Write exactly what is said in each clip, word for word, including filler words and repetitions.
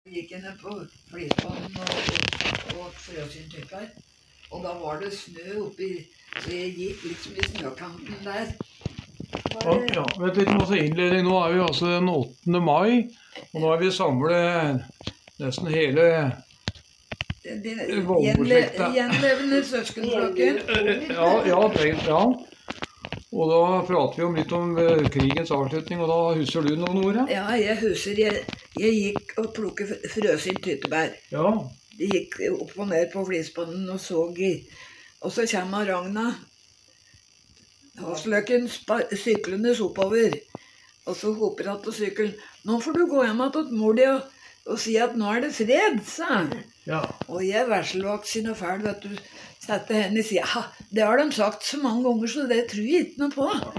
Gikk jeg ned på Flisbanen og, og, og frøsyntyper. Og da var det snø oppi, så jeg gikk liksom i snøkanten der. Ja, ja, vet du, altså innledning, nå er vi altså den åttende mai, og nå er vi samlet nesten hele Det, det, gjenle, Vågårdslekta. gjenlevende søskenflokken. Ja, ja, det, ja. Og da prater vi om litt om eh, krigens avslutning, og da husker du noen ord? Ja, Ja, jeg husker jeg, jeg gikk og plukket frøsynt tyttebær. ja. De gikk opp og ned på Flisbanen og så i. Og så kommer Ragna Hofsløkken spa- syklende oppover. Og så hoper hun til sykkelen. Nå får du gå hjem til mor di og, og si at nå er det fred, sa han. Ja. Og jeg vesselvoksen og fæl, vet du, sette henne i sida. «Ha, det har de sagt så mange ganger, så det tror jeg ikke noe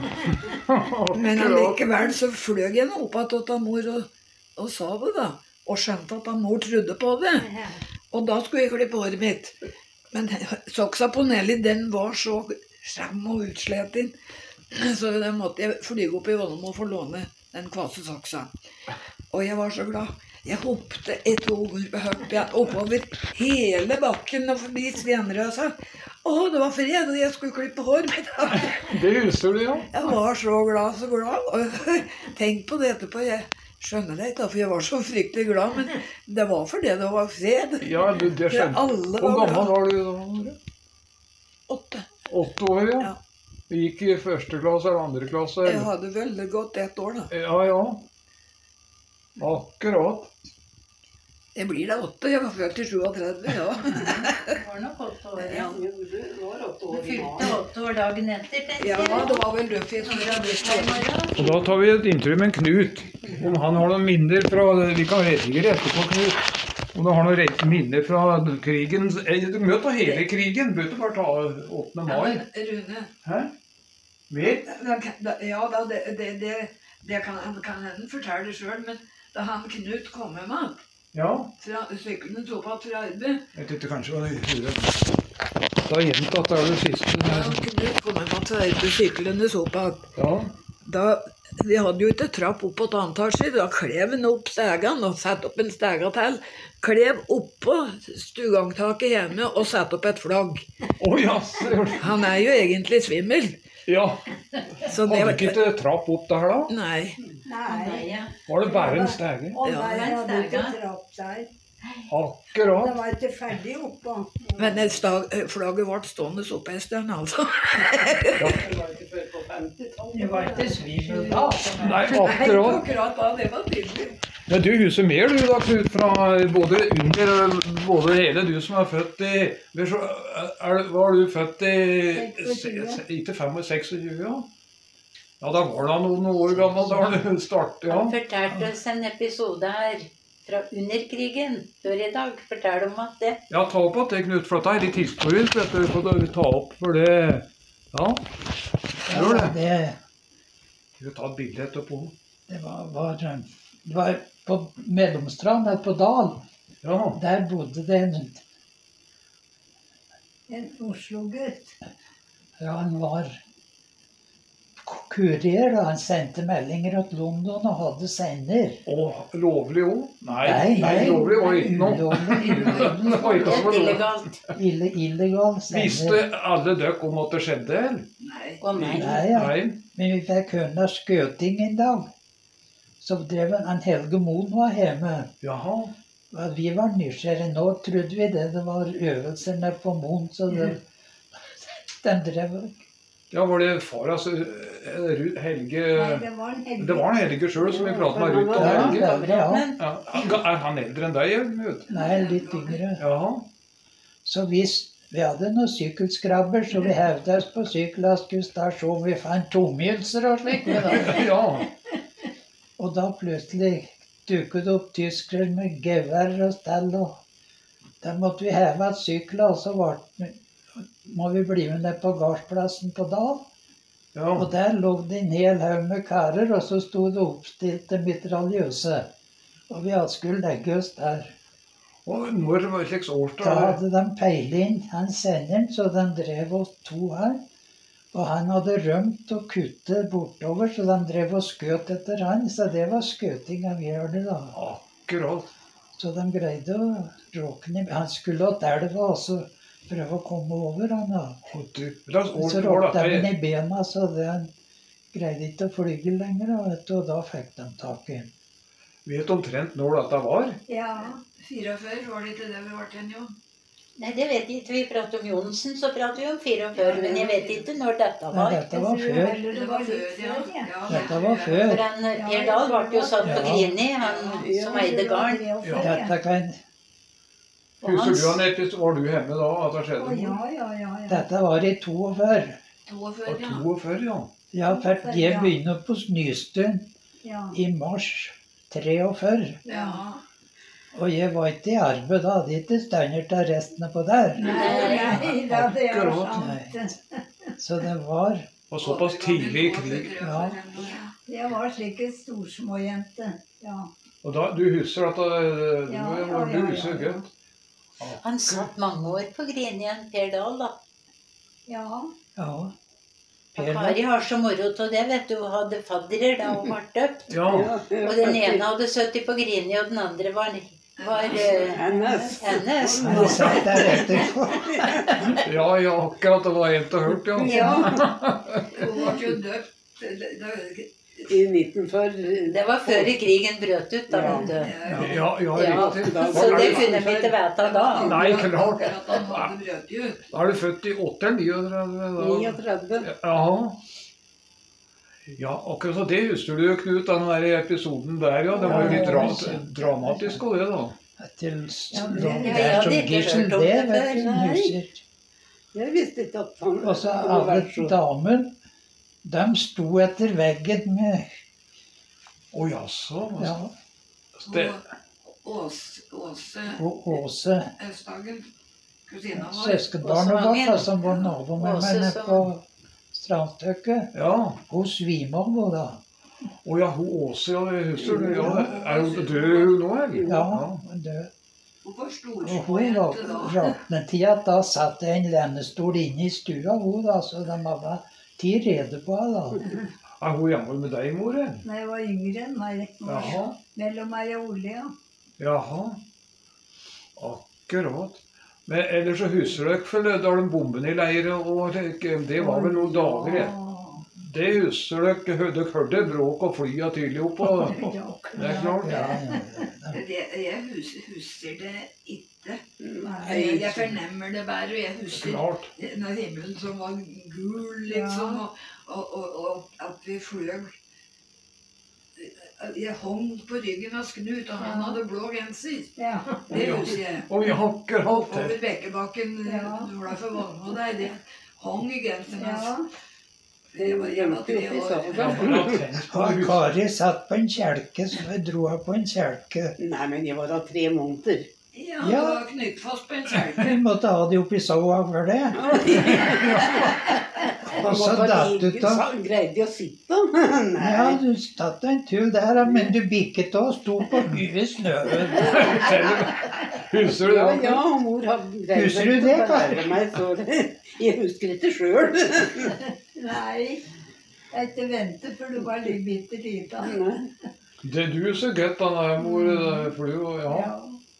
på. Men allikevel så fløg jeg nå opp til mor og, og sa det da. Og skjønte at mor trodde på det. Og da skulle jeg klippe håret mitt. Men soksa på Nelly, den var så skjem og utsleten. Så da måtte jeg flyge opp i Vollum og få låne den kvasse soksa. Og jeg var så glad. Jeg hoppte et hopp oppover hele bakken og forbi Svenrøsa. Å, det var fred, og jeg skulle klippe hår mitt. Det husker du, ja. Jeg var så glad, så glad. Og tenk på det etterpå. Jeg skjønner det ikke, for jeg var så fryktelig glad, men det var fordi det var fred. Ja, det, det skjønte. Alle Hvor var gammel glad. var du da? Åtte. Åtte år, ja. Ja. Du gikk i første klasse eller andre klasse? Jeg eller? hadde veldig godt ett år da. Ja, ja. Akkurat. Jeg blir da åtte, jeg var født i trettito, ja. Det var nok åtte år, ja. Du fylte åtte år dagen etter, tenkte Ja, jeg. det var vel røft i Når du har bursdag i morgen. Og da tar vi et intervju med Knut. Om han har noen minner fra Vi kan sikkert etterpå, Knut. Om du har noen re- minner fra krigen. Eh, Du må ta hele krigen. Bør du bare ta åttende Ja, mai? men Rune, Hæ? Vet? da kan- da- ja da, det, det, det, det kan han kan hende fortelle selv, men da han Knut kom hjem igjen, Ja. fra syklene tok på fra arbeid, Jeg vet ikke kanskje hva det hører. Da gjentatt er det siste. da han Knut kom hjem igjen fra arbeid, syklene tok på, Ja. da, vi hadde jo ikke trapp opp på et antasjer, da klev han opp stegene og satte opp en stega til, klev oppå stuegangtaket hjemme og satte opp et flagg. Å ja, så gjør det. Han er jo egentlig svimmel, Ja. så det Hadde ikke et trapp opp der da? Nei, Nei, ja. Var det bare en stege? Og Ja, der men hadde ikke stega. trapp der. Akkurat. Det var ikke ferdig oppå. men det sta- flagget ble stående oppe en stund, altså. Det var ikke svimmel da. Nei, akkurat. Akkurat da, det var tydelig. Men du husker mer du da, Knut, fra både under både hele du som er født i vet du, er, Var du født i se- se- Ikke fem- seksogtjue, ja? Ja, da var da noen år gammel da du startet, ja. Han fortalte oss en episode her fra under krigen. Før i dag. Fortell om at det. Ja, ta opp at det, Knut, for dette er litt historisk, vet du, for å ta opp for det. Ja, gjør det. det, Skal vi ta et bilde etterpå? det, var, var, det var på Mellomstrand, eller på Dal. Ja, Der bodde det en En Oslo-gutt. Ja, han var kurier, da. Han sendte meldinger til London og hadde sender. og lovlig også? Nei, Nei, nei, nei, lovlig var ikke noe. ulovlig, ulovlig. Det var ikke Helt så lov. illegalt. Ille, illegal Visste sender. alle dere om at det skjedde, eller? Nei. Å nei. Nei, ja. Nei. Men vi fikk høre skjøting en dag. Så drev en, en Helge Moen var hjemme. Jaha. Og vi var nysgjerrige. Nå trodde vi det. Det var øvelser nede på Moen, så det, de drev Ja, var det far, altså, eh, Ru- Helge Nei, det var en Helge. Det var en Helge sjøl som vi pratet med, Ruth og Ja, Helge. ja, ja. Men Ja, han- er han eldre enn deg, Knut? Nei, litt yngre. Jaha. Så vi, vi hadde noen sykkelskrabber, så vi hevde oss på Sykkelasku stasjon. Vi fant tomhjulser og slikt. vi da. Ja. Og da plutselig dukket det opp tyskere med gevær og stell. Og da måtte vi heve et sykler, og så ble, vi- må vi bli med ned på gardsplassen på Dal. Ja. Og der lå det en hel haug med karer, og så sto det oppstilt til mitraljøse. Og vi hadde skulle legge oss der. Og når var det slags Da årstall? hadde de peilet inn han senderen, så de drev oss to her. Og han hadde rømt og kuttet bortover, så de drev og skjøt etter han. Så det var skjøtinga vi gjorde da. Akkurat. Så de greide å råke ned. Han skulle til elva og så prøve å komme over. Han, da. Og du, hva slags Så år var råkte de dette? i bena, så det, han greide ikke å flyge lenger. Og, vet du, og da fikk de tak i ham. Vet du omtrent når dette var? Ja. Firefør, var det ikke det vi var til, jo? Nei, det vet jeg ikke. Vi prater om Johnsen, så prater vi om firefør. Men jeg vet ikke når dette Nei, var. dette Jeg var tror før. heller det var litt før, ja. Ja, Dette var før. For han, Per Dahl ble jo satt på Ja. Grini, han som eide garn. Ja. Dette kan, Og Husker hans, du, Anette, var du hjemme da at det Å, skjedde? ja, ja, ja, ja. dette var i forty. toogfør, Og ja. toogfør, ja. Ja, for jeg begynte på Snystuen ja. i mars forty. Ja. Og jeg var ikke i arbeid da, hadde ikke stander til resten på der. Nei, nei, da, det er Akkurat, sant. Så det var, Og såpass tidlig i krig. Ja. Jeg var slik en storsmåjente. Ja. Og da, du husker at det- du, Ja, ja, du ja, husker ja. godt. han satt mange år på Grini, en Per Dahl, da. Ja. ja. Og Per, Kari har så moro av det, vet du. Hun hadde fadderer da hun ble døpt. Ja, Og den ene hadde sittet på Grini, og den andre var, var eh, Hennes. hennes. han satt der etterpå. ja, ja, akkurat det var helt og hørt, ja. Ja, Hun ble jo døpt. det- det- I nitten før det var før krigen brøt ut, da, vet du. Ja. Ja, ja, Ja, riktig. så det kunne vi ikke vite da. Nei, klart. At han hadde brøt ut. Da er du født i åtteren, nittiogtredve da. niogtredve. Ja. Ja, akkurat så det husker du, Knut, den der episoden der, ja. Det var jo litt dra dramatisk og det, da. Til Ja, lå det- der jeg hadde som ikke gissel, hørt om det det vet før, du, nei. husker. Jeg visste ikke at han Og så hadde alle vært så damer, de sto etter veggen med, Å jaså. ja, Det, Og Ås, Åse og Åse, Østhagen, kusina vår. søskenbarnet vårt, da, som var nabo med Åse meg nede som- på Strandstykket, ja. hun svimte av hun da. Å ja, hun Åse, ja, det husker du. Ja, er hun død hun nå, eller? Ja, hun døde. Hun var Og hun var storsmåjente da. raknetida, da satt det en lenestol inne i stua, hun da, så de hadde tid rede på henne da. Er hun hjemme med deg, mor? eller? Nei, jeg var yngre enn meg. Jaha. Mellom meg og Ole, ja. Jaha. Akkurat. Men ellers så husker dere for da de bombene i leire, og det det var vel noen dager igjen. Å, Det husker dere. Hør- Dere hørte bråk og flya tidlig opp, og ja. det er klart. Ja, ja, Det, jeg hus, husker det ikke. Nei, Jeg, jeg fornemmer det bare, og jeg husker Klart. den himmelen som var gul, liksom, og, og, og, og at vi fløg. Jeg hang på ryggen av Knut, og han hadde blå genser. Ja. Det husker jeg. Og vi har akkurat Over det. Bekkebakken, Ja. du var for Vågmo der, det hang i genseren Ja. hans. Jeg var, jeg var tre Glemte jo år. oppi Ja, saken. men jeg tenkte på Og det, husker- Kari satt på en kjelke, så vi dro henne på en kjelke. Nei, men jeg var da tre måneder. Ja, du Ja. var knyttfast på en kjelke. Vi måtte ha de oppi soa for det. Og så Jeg datt måtte ut av sa- Greide jeg å sitte? Ja, Nei. du tatt en tur der, men du bikket og sto på huet i snøen. Husker du Ja, det? ja, mor hadde greid Husker du det, å Kari? lære meg, så det- jeg husker ikke sjøl. Nei, jeg er ikke ventet, for du var litt bitte lita. Det er du så godt, han er mor, det- for du, ja. Ja.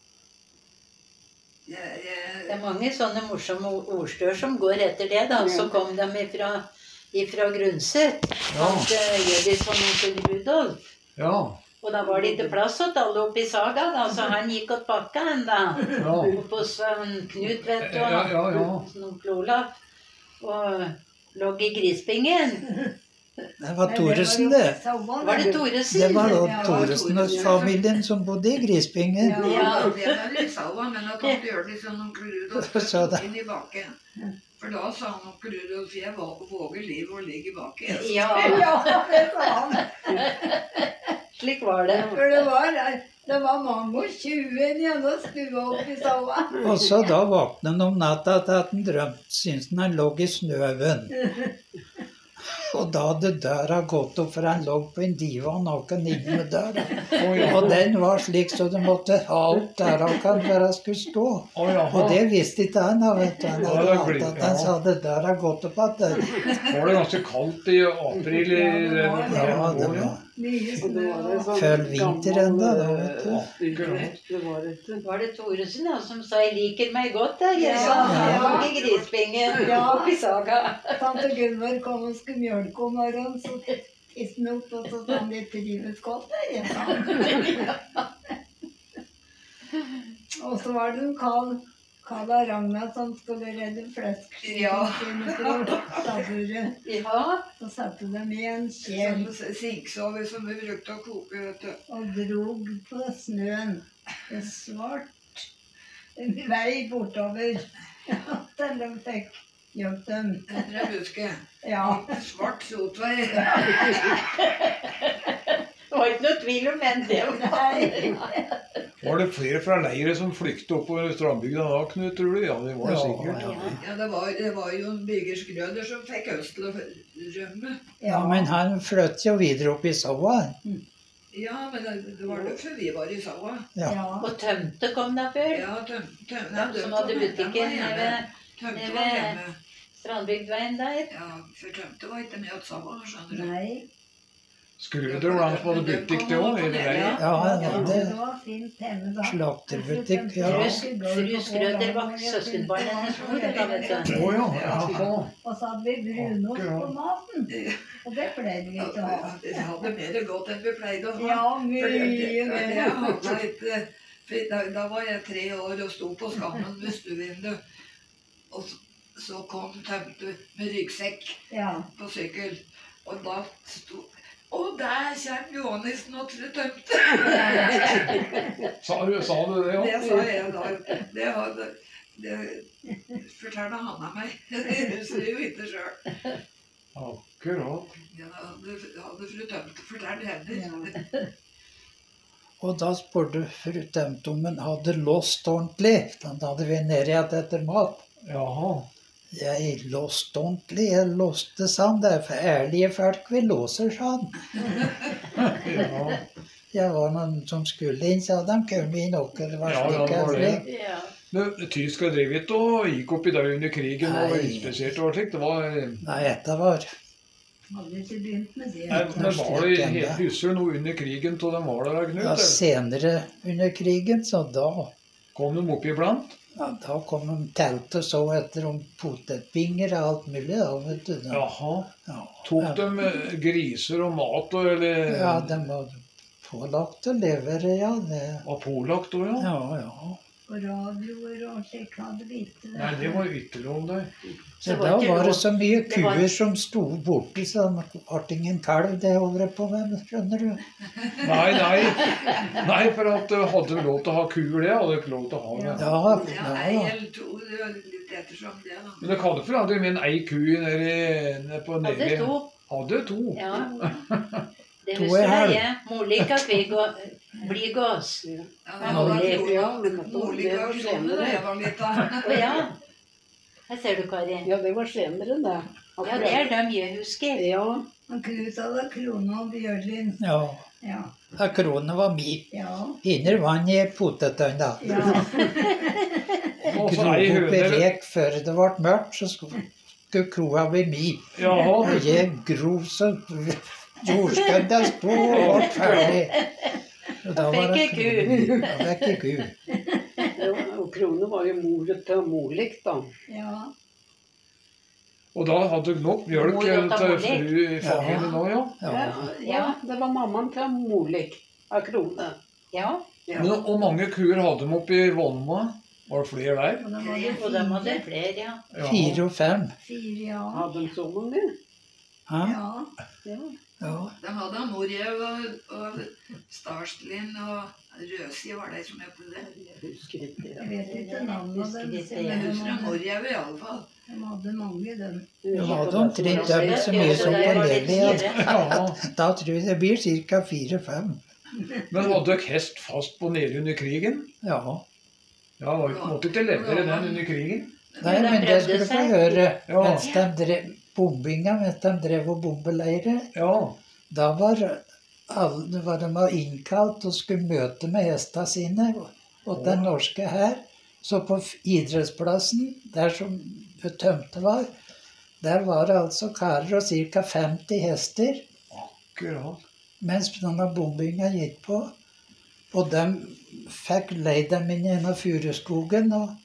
Jeg, Det jeg, er mange sånne morsomme ordstør som går etter det, da. Så kom de ifra, ifra Grundset. Ja. At uh, Jødis og onkel Rudolf. Ja, Og da var det ikke plass til alle oppi saga, da, så han gikk og pakka en da. ja. Oppå sånn Knut, vet du, Ja, ja, ja. og onkel Olaf. Og lå i grispingen. Det var Thoresen, det. Var det Thoresen? Det var da Ja, Thoresen og familien som bodde i Grispingen. Ja. ja, det er litt salva, men at han gjør det sånn onkel Rudolf Så da- inn i bakken. For da sa han onkel Rudolf, jeg vå- våger livet å ligge i bakken. Ja, Ja, det sa han. slik var det. For det var, det var mange og tjue i denne stua oppi soa. Og så da våknet han om natta til at han drømte, syntes han han lå i snøven. Og da hadde døra gått opp, for han lå på en divan naken inne med døra. Og den var slik så du måtte ha opp døra for at han skulle stå. Å, jaha. Og det visste ikke han, da, vet du. Han Ja, hadde det hatt blir- at han ja. så hadde døra gått opp igjen. Var det ganske kaldt i april i Ja, det var det. Ja, det var. Mye Og det var snø. en sånn Før vinter gammel, enda, da, eh, vet du. styrke. Det var et Var det Thoresen da, som sa 'jeg liker meg godt' der? Jeg Ja, sa ja. han var ikke grispenge Ja. oppi saga. Tante Gunvor kom og skulle mjølke om morgenen, så tiste han opp, og så sa han 'vi trives godt', jeg, sa han. Og så var det en Karl, Karl og Ragnar som skulle redde fleskene Ja. sine fra stabburet. Ja, Så satte de i en kjel Sånn sinksover som vi brukte å koke, vet du. og drog på snøen. En svart vei bortover til de fikk gjort dem. Etter en buske. Ja. Svart sotvei. det var ikke noe tvil om hvem det var. Nei. Var det flere fra leiret som flyktet oppover strandbygda da, Knut, tror du? Ja, det var det Ja, sikkert. ja. Ja, det var, det var jo en Birgers Grøder som fikk oss til å rømme. Ja, men han fløt jo videre opp i Saua. Ja, men det, det var derfor vi var i Saua. Ja. Ja. Og Tømte kom da før. Ja, tøm, tøm, Ja, nei, som det hadde kom- den butikken var hjemme. nede Tømte nede var ved- hjemme. Strandbygdveien der. Ja, for Tømte var ikke med at Saua, skjønner du. Nei. Skrøder var han som hadde butikk det òg, hele veien. Ja, han Ja, hadde det var fint hjemme da. slakterbutikk. Ja. Fru, fru Skrøder var søskenbarnet hennes mor, da, vet du. Å ja, jaha. Og så hadde vi brunost på maten. Og det pleide vi Ja, ikke å ha. Vi hadde mer godt enn vi pleide å ha. Ja, For mye det- det- mer. det hadde ikke- for da, da var jeg tre år og sto på skammen ved stuevinduet. Og så, så kom Tømte med ryggsekk Ja. på sykkel. Og da sto Og der kommer Johannissen og fru Tømte! Sa du, sa du det, ja? Det sa jeg da. Det hadde det fortalte han av meg. Jeg husker jo ikke sjøl. Akkurat. Ja, hadde, hadde fru Tømte fortalt henne. Ja. Og da spurte fru Tømte om han hadde låst ordentlig. Da hadde vi nede igjen etter mat. Jaha. Jeg låste ordentlig, jeg låste, sa han. Det er for ærlige folk vi låser, sa han. Ja, Jeg var noen som skulle inn, sa de kom inn og det var Ja, ja, slik. det var det. jeg- Ja. men tyskere drev ikke og gikk oppi der under krigen og var Nei. inspisert og slikt. Det var Nei, dette var Hadde ikke begynt med det. Nei, men var det helt husker du noe under krigen til de var der, Knut? ja, eller? senere under krigen, så da Kom de opp iblant? ja, da kom de telt og så etter om potetbinger og alt mulig. Da, vet du. Da. Jaha. Ja. Tok de eh, griser og mat og eller Ja, de var pålagt å levere, ja. Det. var pålagt òg, ja? Ja, ja. Og radioer og slik hadde vi ikke. Nei, det var ikke lov der. Så Det var da ikke var lov. det så mye Det var- kuer som sto borte, så det ble ingen kalv det året på meg, skjønner du. Nei, nei. Nei, for at uh, hadde vi lov til å ha kuer, det hadde vi ikke lov til å ha det. Ja, Ja, ja, ei ja. eller to, det var litt ettersom det, da. Men dere hadde for aldri med en ei ku nede, nede på Hadde nede. to. Hadde to. Ja. Det To husker i halv. jeg. Molika kvigå, bligås. Ja, Ja, det var Molly. Ja, men det var- Molly det var Garsone senere. da jeg var lita. Å ja. Her ser du, Kari. Ja, det var senere, det. Ja, det er dem jeg husker. Ja, Og Knut hadde Krone og Bjørlin. ja. Ja. Ja, krona var mi. Ja. Hinner vann i potetøyne, da. Ja. Og så Grov ei opp i høne. rek før det ble mørkt, så skulle skulle kroa bli mi. Jaha. Og jeg grov så jordskødda sto og ble ferdig. Og da var det Fikk ei ku. Da fikk jeg ku. ja, og Krone var jo moret til Molik, da. Ja. Og da hadde du nok mjølk Mor eh, og til Molik. fru i familien nå, ja. Ja. Ja, det var mammaen til Molik av Krone. Ja. Ja. Men hvor mange kuer hadde de oppi Vånma? Var det flere der? Og da var det Og dem hadde fire. flere, ja. Ja. Fire og fem. Fire, ja. Hadde de så mange? Hæ? Ja. Ja. Ja. De hadde Morjev og, og Starslin og Røsi var det som het det. Jeg husker ikke. Jeg vet ikke navnet Husker deres, ikke. Jeg men husker de, Morjev i alle fall. de hadde mange, dem. Det var omtrent dobbelt så mye som på Lelia. Da tror jeg det blir ca. fire-fem. Men hadde dere hest fast på nede under krigen? Ja. Ja, var ikke, måtte ikke levere den under krigen? Nei, de men det prøvde skulle du få seg. høre. Ja. Mens de drev bombinga, mens de drev og bombeleirer, Ja. da var alle var de var innkalt og skulle møte med hestene sine og den norske hær. Så på f- idrettsplassen, der som Tømte var, der var det altså karer og ca. femti hester. Akkurat. mens denne bombinga gikk på. Og de fikk leid dem inn i en av furuskogen, og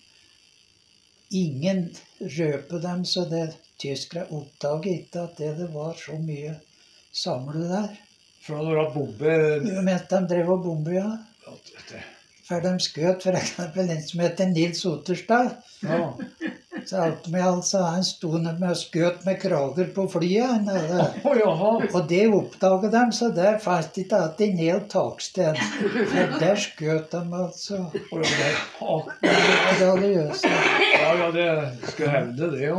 ingen røpte dem, så det tyskere oppdaget ikke at det, det var så mye samlet der. Fra når at bomber Jo, mens de drev og bombet, ja. det- For de skjøt for eksempel en som heter Nils Otterstad. Ja. Så alt med alt så han sto med og skjøt med krager på flyet. Han hadde. Å, jaha. Og det oppdaget de, så der fant de ikke at en hel taksten. For der skjøt de altså Og det der. Ak- religiøse. Ja, ja, det skulle hevde det,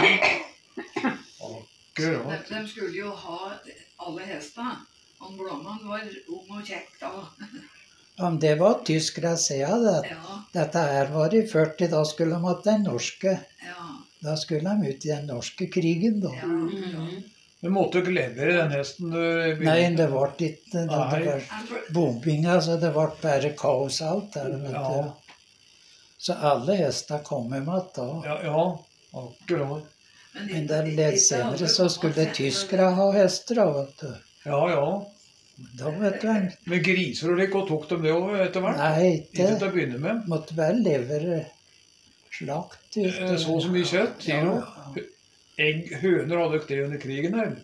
ja. Akkurat. De, de skulle jo ha alle hestene. Og Blomman var ung og kjekk da. Om det var tyskere, sier jeg det. Ja, Dette her var i førti, da skulle de hatt den norske. ja, Da skulle de ut i den norske krigen, da. ja. ja. Du måtte ikke levere den hesten du ville. Nei, det ble ikke det. Det Nei. var Han ble- bombinga, så det ble bare kaos alt der. Vet Ja. du. Så alle hester kom hjem igjen da. Ja, ja, akkurat. Men der litt senere så skulle tyskere ha hester, da, vet du. Ja, ja. Da vet du en Men griser og lik, og tok dem det også etter hvert? Nei, Ikke til ikke. å begynne med. Måtte bare levere slakt. vet Eh, du. Så så mye kjøtt, sier Ja, du? Egg, høner hadde ikke det under krigen her.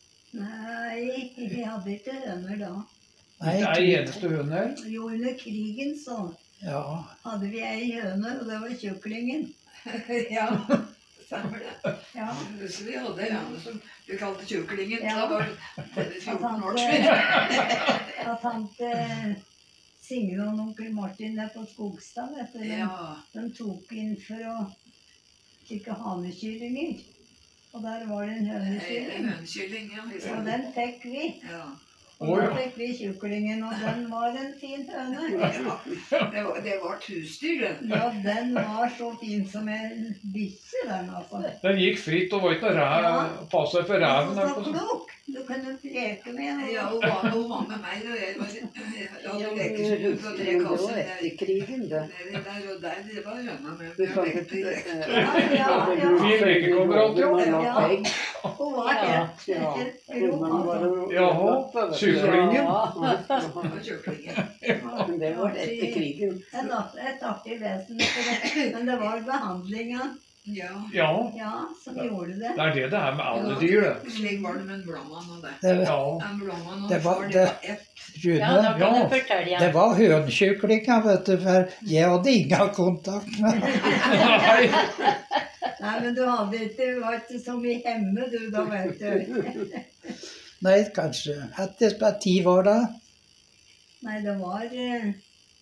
Nei, vi hadde ikke høner da. Nei, Det er ikke- eneste høne her. Jo, under krigen så Ja. hadde vi ei høne, og det var kjøklingen. Ja, stemmer det. Ja. Så vi hadde en annen som vi kalte tjuklingen. Ja. Da var det fjorten år At siden. han- At tante Signe og onkel Martin der på Skogstad, vet du, de, Ja, de tok inn for å kikke hanekyllinger. Og der var det en en hønekylling. hønekylling, ja. i Og stedet. den fikk vi. Ja. Og Å, da ja. fikk vi tjuklingen, og den var en fin høne. Det var, det var et husdyr, det. Ja, den var så fin som en bikkje, den altså. Den gikk fritt og var ikke noe ræv. Ja. Passet for Og ræven. så eller noe sånt. klok. Du kunne leke med henne. Ja, hun var, hun var med meg, og jeg var jeg hadde lekesjur på tre Det var kasser der. etter krigen, det. Der, der og der, det var høna med. Du Vi fant lekte et det. Ja, ja, ja. Fin lekekamerat, ja. Ja. Egg. Hun var helt, Ja. helt grov, altså. Jaha, syklingen. Ja. Det var kjøklingen. Men det var etter krigen. Et art- Et artig vesen. for det. Men det var behandlinga, Ja, Ja, ja, som gjorde det. det er det det er med alle dyr, det. slik var det med en blomman og det. Det, Ja. En blomman og Det var- far, det det- var ett. Ja, da Rune, kan Ja. du fortelle. det Ja. var hønekyklinger, vet du, for jeg hadde ingen kontakt med Nei, Nei, men du hadde ikke vært så mye hjemme, du, da, vet du. Nei, kanskje etter bare ti år da. Nei, det var eh,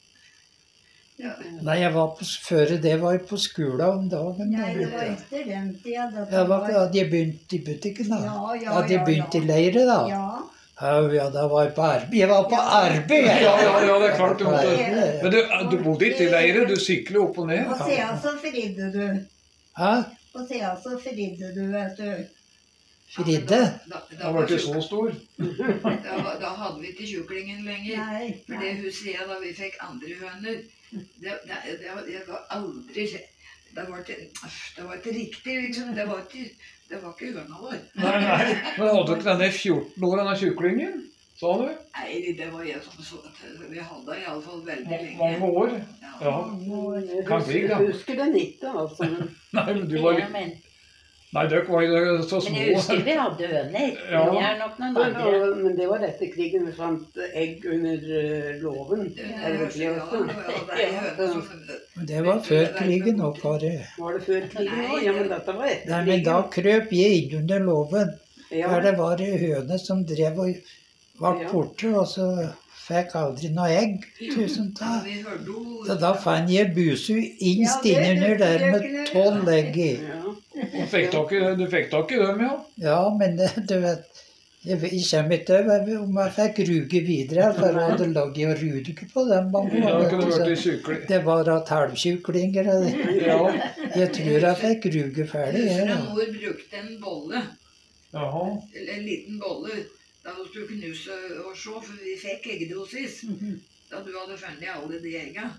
Nei, jeg var på, før det var jeg på skolen om dagen. Nei, det Da. var etter den tida. dette Jeg var, hadde jeg begynt i butikken da? Ja, ja, Hadde jeg ja, begynt ja. i leire da? Ja. Ja, ja, da var jeg på arbeid. Jeg var på arbeid! jeg. Ja, ja, ja, det er klart du måtte. Ja. Men du, du bodde ikke i leire, du sykler opp og ned. Og siden så fridde du. Hæ? Og siden så fridde du, vet du. Fridde? Da, Da da, ble var du tjuk- så stor. da, var- da hadde vi ikke tjuklingen lenger. Nei. For det huset da vi fikk andre høner, det, det, det, var- det var aldri Det var ikke, det var ikke riktig, liksom. Det var ikke, det var ikke høna vår. Nei, nei. Men hadde du ikke denne fjorten år, denne kyklingen? Sa du? Nei, det var jeg som så at vi hadde den iallfall veldig Ma- lenge. Mange år? Ja. Ja. Jeg Kan bli, da. husker, husker den ikke, altså. Men Nei, men du var Ja, men, Nei, dere var jo så men jeg husker små. vi hadde høner. Ja. Vi er nok noen Men, andre. men det var etter krigen vi fant egg under eh, låven. Det, Er det det, ikke ja, også? ja, det er høne som Men det var før krigen nå, Kari. Var det før krigen òg? Ja, men dette var etter Nei, men da krigen. krøp jeg inn under låven. Ja. For det var ei høne som drev og ble Ja. borte, og så fikk aldri noe egg. Tusen Ja, takk. vi hørte jo Så da fant jeg busu innst Ja, det- innunder der det med kunne- tolv egg i. Ja. Du fikk tak i, du fikk tak i dem, ja. Ja, men det, du vet Jeg vet- jeg kommer ikke over om jeg fikk ruge videre, for jeg hadde ligget og ruget på dem mange Ja, det år. kunne vet vært du, i så sykling. Det var at halvkyklinger. og- Ja. Jeg tror jeg fikk ruge ferdig. Husker jeg, du da. mor brukte en bolle, Jaha. eller en liten bolle, da hun skulle knuse og se, for vi fikk eggdosis. Da du hadde funnet alle de egga.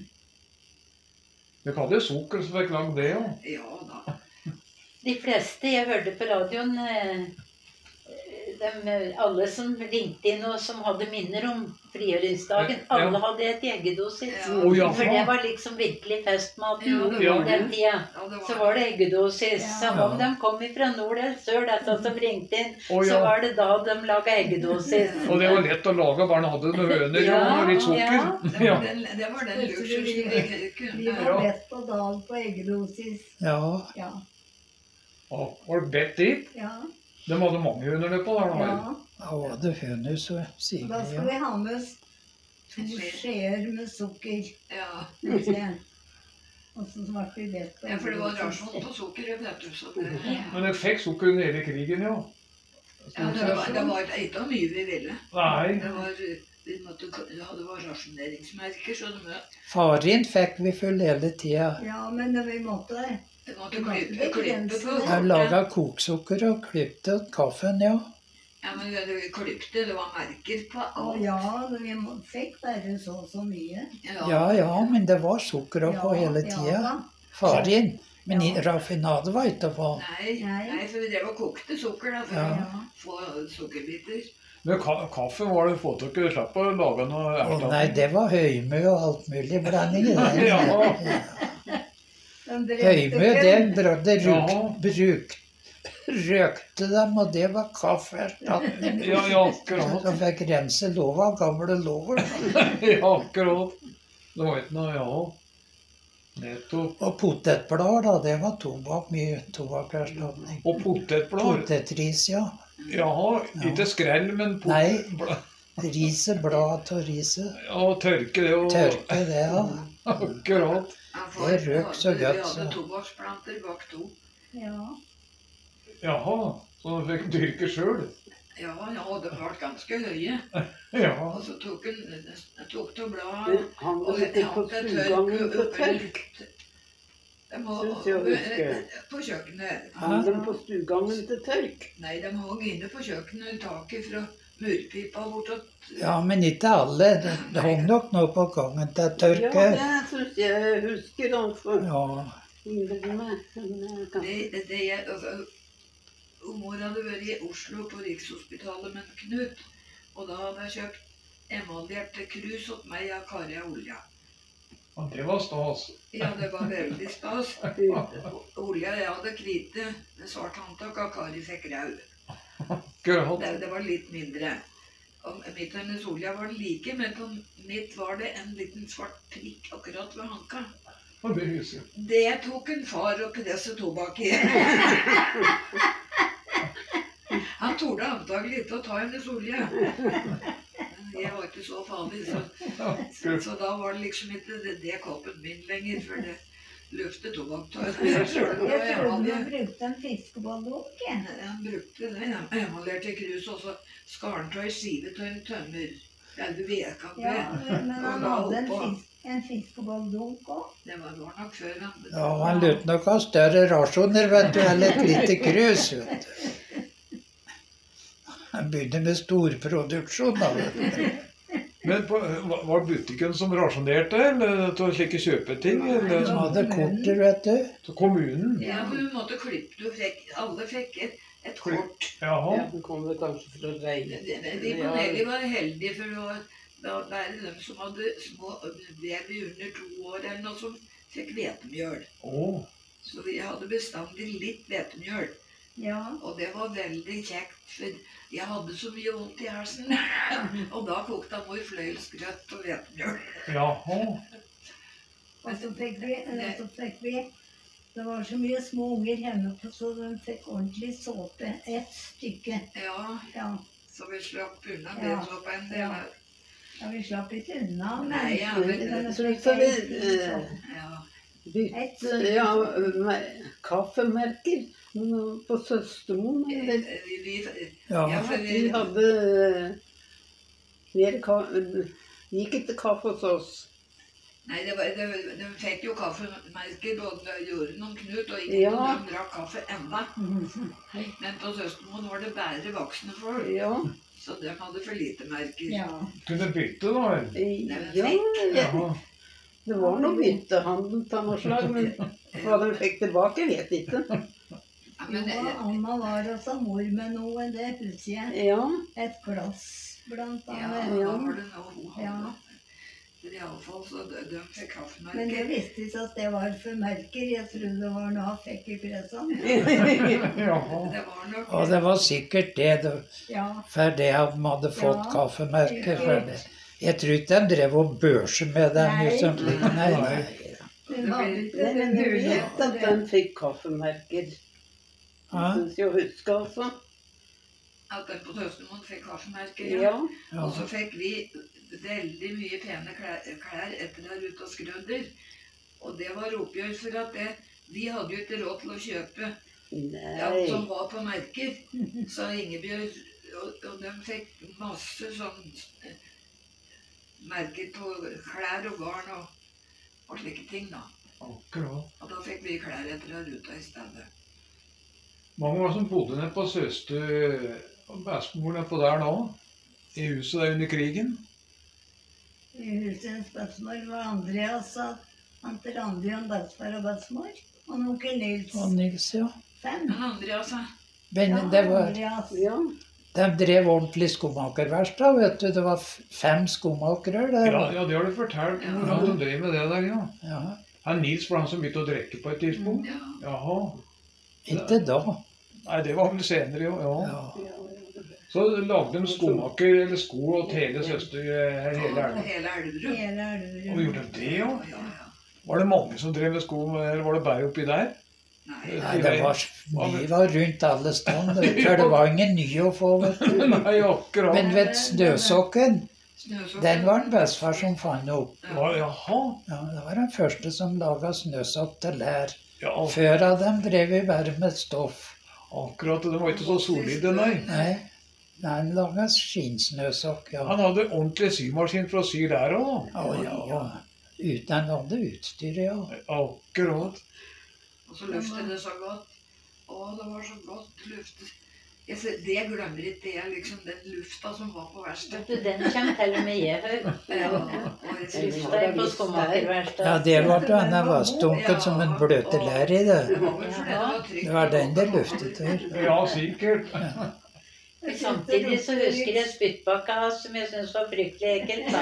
Dere hadde sukker som fikk lagd det, ja. Ja da. De fleste jeg hørte på radioen, eh, de, alle som ringte inn og som hadde minner om frigjøringsdagen, Ja. alle hadde et eggedosis. Ja. Å, ja. For det var liksom virkelig festmaten Ja, det var den det. tida. Ja, det Så var det eggedosis. Ja. Samme om de kom fra nord eller sør, dette som ringte inn, Å, så ja. var det da de laga eggedosis. Og det var lett å lage, bare en hadde noen høner Ja, og litt sukker. ja. Det Ja. var den, det var den luksusen vi Vi kunne. var Ja. best på dag på eggedosis. Ja, Ja. Og var det bedt dit? Ja. De hadde mange høner nedpå der. da. ja. da var det hønus og Da Sigrid, skal ja. vi ha med oss to skjeer med sukker. Ja. Det. Og så ble vi bedt på Ja, for det var eggedosis. rasjon på sukker, vet du. Så det, Men dere fikk sukker under hele krigen, ja? ja, det var, det var ikke mye vi ville. Nei. Det var, vi måtte, ja, det var rasjoneringsmerker, så det, Farin fikk vi full hele tida. Ja, men vi måtte det måtte klippe, klippe på. Jeg laga koksukker og klippte kaffen, ja. Ja, men det klippte, det var merker på Å alt. ja, vi må- fikk bare så og så mye. Ja ja, men det var sukker å få hele Ja tida. da. Farin. Men i Ja. raffinade var ikke å få. Nei, Nei. nei, for vi drev og kokte sukker da, for Ja. å Ja. få sukkerbiter. Men ka kaffe var det fått dere slapp å lage noe Å nei, det var høymø og alt mulig blanding i det. Ja. Den brente Høymø, det køm. brodde Ja. ruk, bruk, røkte dem, og det var kaffeerstatning. Ja, ja, akkurat. Så fikk rense lova, gamle lover. Ja, akkurat. Det var ikke noe, ja. Nettopp. Og potetblader, da, det var tobakk, mye tobakkerstatning. Og potetblad. Potetris, ja. Jaha, ikke skrell, men Nei. potetblad. Riset, blad av riset. Ja, tørke det og Tørke det, ja. Akkurat. Ja, Det røk så vi godt, hadde så. tobakksplanter bak to. Ja. Jaha, så du fikk dyrke sjøl? Ja, ja, og de ble ganske høye. Ja. Og så tok han tok til bladet Men han og var ute på stuegangen til tørk. De må, Synes jeg å huske. på kjøkkenet. Han var på stuegangen til tørk. Nei, de hang inne på kjøkkenet i taket fra murpipa bortåt. Ja, men ikke alle. Det, det hang nok noe på gangen til Ja, tørke. det syns jeg husker, altså. Ja. Innbill meg. Men jeg kan- Det, det, det jeg, altså, mor hadde vært i Oslo på Rikshospitalet med en Knut, og da hadde jeg kjøpt emaljerte krus åt meg av Kari og Olja. Og det var stas. Ja, det var veldig stas. Olja jeg hadde krite med svart håndtak, og Kari fikk rød. Akkurat. Det, det var litt mindre. Og mitt og hennes Olja var like, men på mitt var det en liten svart prikk akkurat ved hanka. Og det husker jeg. Det tok en far å presse tobakk i. Han torde antagelig ikke å ta hennes olje. Men jeg var ikke så farlig, så, så, så da var det liksom ikke det, det koppen min lenger, for det luftet tobakk av seg selv. Og Jeg jeg trodde hadde- vi brukte en fiskeballunk, jeg. Han brukte det, han emalerte krus, og så skar han av ei skive av en tømmer. Eller vedkabbe. Ja, men han Og la hadde en, oppå. fisk, en fiskeballunk òg. Det var, var nok før han Ja, han lot nok ha større rasjoner, vet du, eller et lite krus, vet du. Han begynte med storproduksjon, da. vet du. Men på, var var det butikken som rasjonerte, eller til slike kjøpeting? Eller De hadde korter, vet du. til kommunen? Ja, for du måtte klippe. Du fikk, alle fikk et, et Klipp. kort. Jaha. Ja, den kom vel kanskje fra Reie. Vi på Nelly var heldige, for det var det var bare de som hadde små baby under to år eller noe som fikk hvetemjøl. Å, Så vi hadde bestandig litt hvetemjøl. Ja. Og det var veldig kjekt, for jeg hadde så mye vondt i halsen. Og da kokte mor fløyelsgrøt og hvetemjøl. jaha. Og så fikk vi, og så fikk vi Det var så mye små unger hjemme, på, så de fikk ordentlig såpe. Ett stykke. Ja, Ja. så vi slapp unna Ja. det så på en del. Ja. Ja, vi slapp ikke unna, men Nei, ja, men- men Så fikk så vi en fin eh, såpe. Ja. bytte ja, mer- kaffemerker nå på søstermoren, eller? Eh, Vi, vi, Ja. ja, for Vi vi, hadde mer kaffe. Gikk ikke kaffe hos oss. nei, det var, det, de fikk jo kaffemerker, både de gjorde noen Knut, og ikke Ja. noen de drakk kaffe enda. Mhm. Men på Søstermoen var det bare voksne folk, Ja. så de hadde for lite merker. Ja. Kunne bytte, da? Ja, jeg- Jaha. det var noe byttehandel av noe slag, men hva de fikk tilbake, vet jeg ikke. Ja, men Jo, Anna var også mor med noe, det husker jeg. Ja. Et glass, blant ja, annet. da var det noe hun hadde. Ja. Men i alle fall, så de, de fikk Men det kaffemerker. visste ikke at det var for merker. Jeg trodde det var noe han fikk i presang. Jaha. Det var nok Og det var sikkert det, du, Ja. for det at de hadde fått Ja, kaffemerke for sikkert. det. Jeg tror ikke de drev og børse med dem. Nei. Liksom. Nei, nei. Hun hadde ikke Men den jeg vet muligheten. at den fikk kaffemerker. Ja, Synes jeg husker altså. at den på Tøstemon fikk kaffemerker. Ja. ja. Og så fikk vi veldig mye pene klær, klær etter der ute hos Grønner. Og det var oppgjør for at det, vi hadde jo ikke råd til å kjøpe alt som Nei. var på merker. Så Ingebjørg og, og de fikk masse sånn eh, merker på klær og garn og, og slike ting da. Akkurat. Og da fikk vi klær etter der ute i stedet. Mange var som bodde nede på søster og bestemor nede på der nå. I huset der under krigen. I husets bestemor var Andreas og Ante Randi og bestefar og bestemor. Og onkel Nils. Og Nils, ja. Fem. Men Andreas, ja. Men Ja, det var, Andreas. Ja. de drev ordentlig skomakerverksted, vet du. Det var f- fem skomakere der. Ja, ja, det har du fortalt om hvordan de drev med det der, ja. Ja. Han Nils var han som begynte å drikke på et tidspunkt. ja. Jaha. Ikke da. Nei, det var vel senere, jo. Ja. Ja. Så lagde de skomaker eller sko og hele søster her hele elva. Hele Elverud. Hele Og Elverud. gjorde de det, ja? Ja, ja. Var det mange som drev med sko, eller var det bare oppi der? Nei, Nei, det var mye var rundt alle steder. For det var ingen nye å få, vet du. Nei, akkurat. Men vet snøsokken, snøsokker. den var den bestefar som fant opp. Ja, jaha. Ja, det var den første som laga snøsokk til lær. Ja, Før av dem drev vi bare med stoff. akkurat. De var ikke så solide, nei. Nei, nei han laga skinnsnøsokk, ja. Han hadde ordentlig symaskin for å sy der òg. Å ja. Uten han hadde utstyr, ja. Akkurat. Og så luftet det så godt. Å, det var så godt luftet. Jeg ser, det glemmer ikke jeg, liksom den lufta som var på verkstedet. Vet du, den kommer til og med jeg hører. Ja, og jeg synes Lufta er på skomakerverkstedet. Ja, det var da han var stunket som en bløtelær i det. det var vel fordi det var trygt. Det var den det luftet til. Ja, sikkert. Samtidig så husker jeg spyttbakka hans, som jeg syntes var fryktelig ekkelt. da.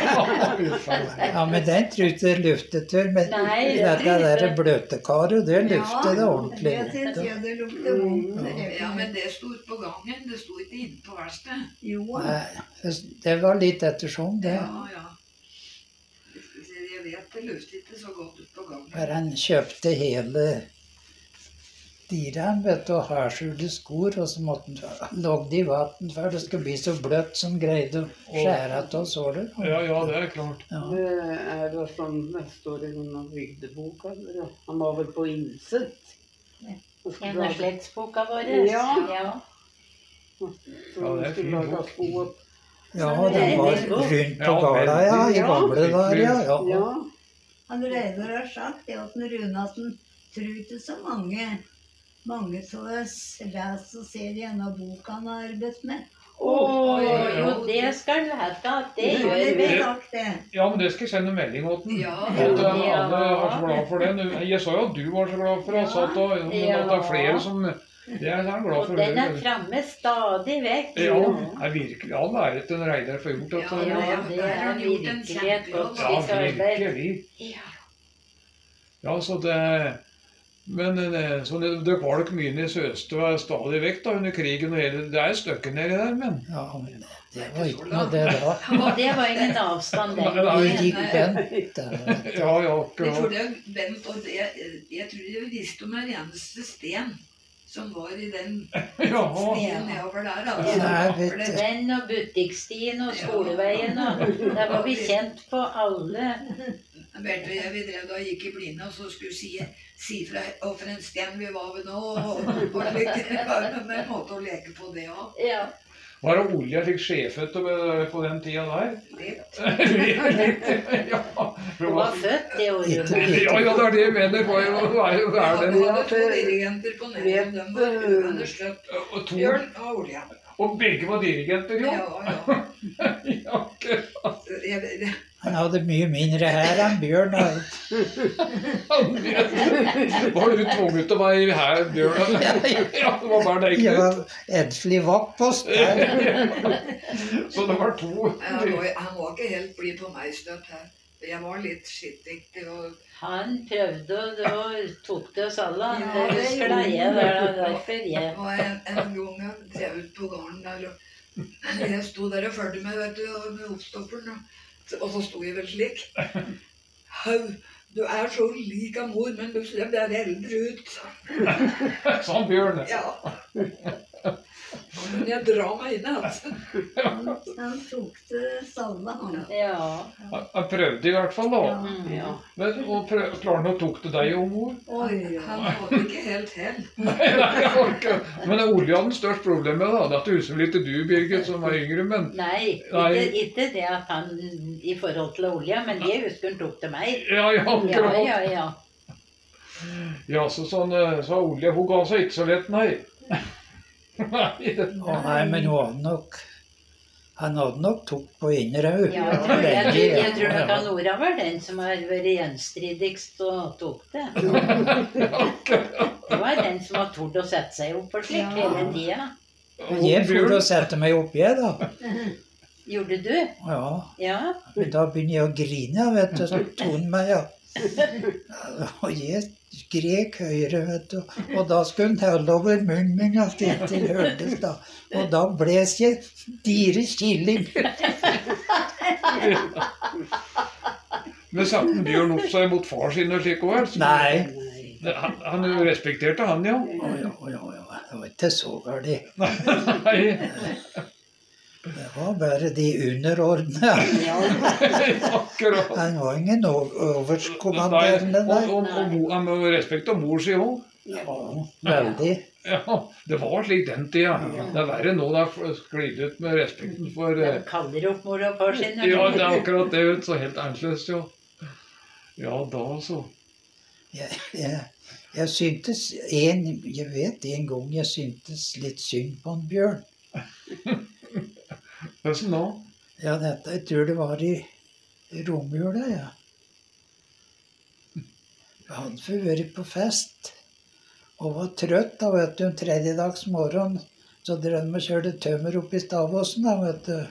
Ja, men den tror jeg det luftet til. Men Nei, det dette tror jeg der ikke. bløtekaret, det luftet det ordentlig. Det syns jeg det lukter vondt. Ja, men det sto ute på gangen, det sto ikke inne på verkstedet. Jo, Nei, det var litt ettersom, det. Ja, ja. Jeg vet det luftet ikke så godt ut på gangen. For han kjøpte hele dyra, vet du, og hardskjulte skor, og så måtte han logge det i vann for det skulle bli så bløtt som greide å skjære av såret. Ja, ja, det er klart. Ja. Det er det som det står i denne bygdeboka. eller? Han var vel på Innset. Han skulle En av lage- slektsboka vår. Ja. ja. så Ja, det er han skulle fin lage bok. sko opp. Ja, den var rundt på gårda, ja, i gamle dager, ja. ja. Ja. han Reidar har sagt det at Runasen tror ikke så mange mange av oss leser og ser gjennom boka han har arbeidet med. Å, jo, det skal du vite at det Han gjør har vi. sagt det. Ja, men det skal jeg sende melding til den. Ja, At eh, alle var så glad for den. Jeg sa jo at du var så glad for det, så at, da- men at det er flere som Det er han glad Og for. den er det. framme stadig vekk. Ja, det er virkelig all ære til en Reidar for å ha gjort Ja, dette. Ja, ja. det Der har er han gjort en virkelig et godt kjempejobb. Ja, stykke arbeid. virkelig. Ja. Ja, så det Men eh, så det, det var nok mye i Søstø stadig vekk da, under krigen og hele Det er et stykke nedi der, men Ja, men det var ikke noe det da. Og det var ingen avstand den Vi gangen. gikk bent der. Ja, ja, Jeg akkurat. trodde Bent og det, jeg tror jeg visste om hver eneste sten som var i den Ja, stien nedover der. Nei, Altså. vet For du. det, Den og butikkstien og skoleveien og der var vi kjent på alle. Bernt og jeg vi drev da og gikk i blinde og så skulle si, si fra hvorfor en sten vi var ved nå. Og, og slik. Det var jo en måte å leke på det òg. Ja. Var det Olja fikk sjeføtter på den tida der? Litt. Ja, Hun var født det året. ja, ja, det er det jeg mener. Hva er jo hva er jo- hva er Vi det? hadde to dirigenter på Nærøy. De var uvenner støtt. Og to, Bjørn og Olja. Og begge var dirigenter, jo. Ja, ja. Ja, akkurat. Jeg, jeg, Han hadde mye mindre her enn Bjørn. da. Var du tvunget til å være her, Bjørn? Ja, det var bare deg, Jeg Knut. var enslig vaktpost der. Så det var to. han, var, han var ikke helt blid på meg støtt her. Jeg var litt skittig og Han prøvde, og da tok det oss alle. Han, Ja, det det husker gjorde jeg, det er derfor Det jeg. var en, en gang jeg drev ut på gården der, og jeg sto der og følte meg, vet du, og med oppstopperen, og, og så sto jeg vel slik. Hau, du er så lik av mor, men du ser bare eldre ut. Sånn, Bjørn. Ja. Men jeg drar meg inn, altså. Han, han tok det salve, han. Ja. Han han prøvde i hvert fall, da. Mm, ja. Men, og prøv, klarte han å tok det deg og mor? Oi, Han hadde ikke helt hell. Nei, nei, jeg var ikke. Men Ole hadde størst problem med det. da. Dette husker vel ikke du, Birgit, som var yngre, men Nei, Nei. ikke, ikke det at han i forhold til Olja, men jeg husker han tok til meg. ja, ja, Ja, akkurat. ja, ja. Ja, så sånn, eh, så Ole, hun ga seg ikke så lett, nei. Nei, det, Å nei, men hun hadde nok Han hadde nok tok på Inderhaug. Ja, jeg tror, jeg, tror, jeg tror nok han Nora var den som har vært gjenstridigst og tok det. Det var den som har tort å sette seg opp og slik Ja. hele tida. Men jeg for å sette meg opp igjen, da. Gjorde du? Ja, Ja. men da begynner jeg å grine, vet du. Så tok han meg, ja. Og jeg skrek høyere, vet du. Og da skulle han holde over munnen min at det ikke hørtes, da. Og da bles jeg dire killing. Men satte Bjørn opp seg mot far sin og slik og vel? Nei. Han, han respekterte han, ja. Å ja, å ja, å ja. Det var ikke så galt. Nei, Det var bare de underordnede. akkurat. Han var ingen ov- Nei, overkommanderende og, der. og, og mo- han må respektere mor si òg. Ja, veldig. Ja, det var slik den tida. Det er verre nå det er sklidd ut med respekten for De eh, kaller opp mor og far sin. Ja, det er akkurat det. vet du, Så helt annerledes, jo. Ja, da så. Jeg, jeg, jeg syntes en, jeg vet en gang jeg syntes litt synd på en Bjørn. Hvordan nå? Ja, dette, jeg tror det var i, i romjula, ja. Jeg hadde for vært på fest, og var trøtt da, vet du, en tredjedags morgen. Så drev de og kjørte tømmer opp i Stavåsen, da, vet du.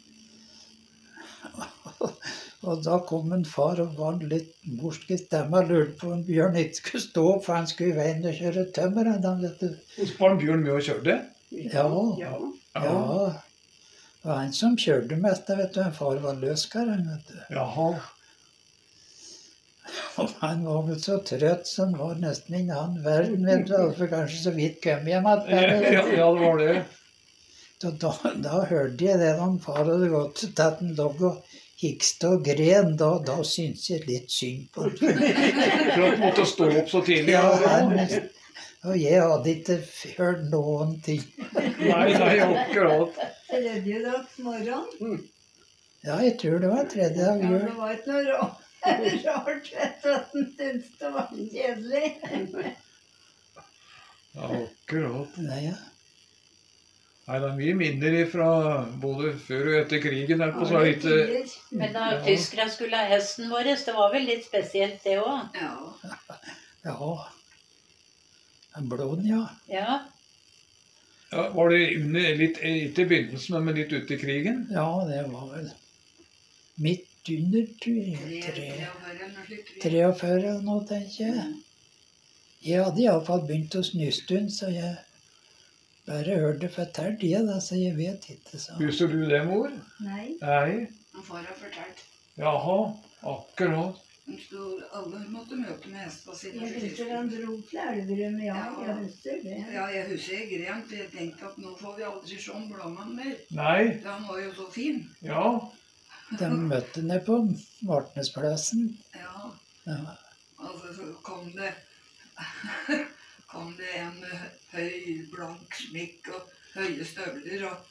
Og da kom en far og var litt morsk i stemma og lurte på om Bjørn ikke skulle stå opp, for han skulle i veien og kjøre tømmer. Da, vet du. Var Bjørn med og kjørte? Ja, Ja. ja. Det var han som kjørte mest, vet du. En far var løskar, han, vet du. Jaha. Og han var vel så trøtt så han var nesten i en annen verden, vet du. For kanskje så vidt kom hjem Ja, igjen. ja, ja, det var det. Så da, da hørte jeg det da han far hadde gått til at han lå og hikste og gren. Da, da syntes jeg litt synd på han. For at du måtte stå opp så tidlig. Ja, Ja, han, og jeg hadde ikke hørt noen ting. Nei, nei, akkurat. Tredjedags morgen. Ja, jeg tror det var tredje dag Ja, jul. det var ikke noe rart. Rart, vet du, at han syntes det var kjedelig. Ja, akkurat. Nei, ja. Nei, det er mye minner fra både før og etter krigen. Her på, så er det ikke... tider. Men da tyskerne skulle ha hesten vår, det var vel litt spesielt det òg. Ja. Ja. En blod, ja. Ja. Ja, var det under, litt, ikke i begynnelsen, men litt ute i krigen? Ja, det var vel midt under, tror jeg. Tre, Tre, tre og før eller noe slikt. treogfyrre eller noe, tenker jeg. Jeg hadde iallfall begynt å snustund, så jeg bare hørte fortalt det, da, så jeg vet ikke, så. Husker du det, mor? Nei. Nei. Han far har fortalt. Jaha, akkurat. Han sto, alle måtte møte med hestene sine. Jeg husker han dro til Elverum, ja. Jeg husker det. Ja, jeg husker jeg grent. Jeg tenkte at nå får vi aldri se om Blomman mer. Nei, For han var jo så fin. ja. De møtte ned på Martnesplassen. Ja, Ja. altså så kom det kom det en med høy, blank smikk og høye støvler og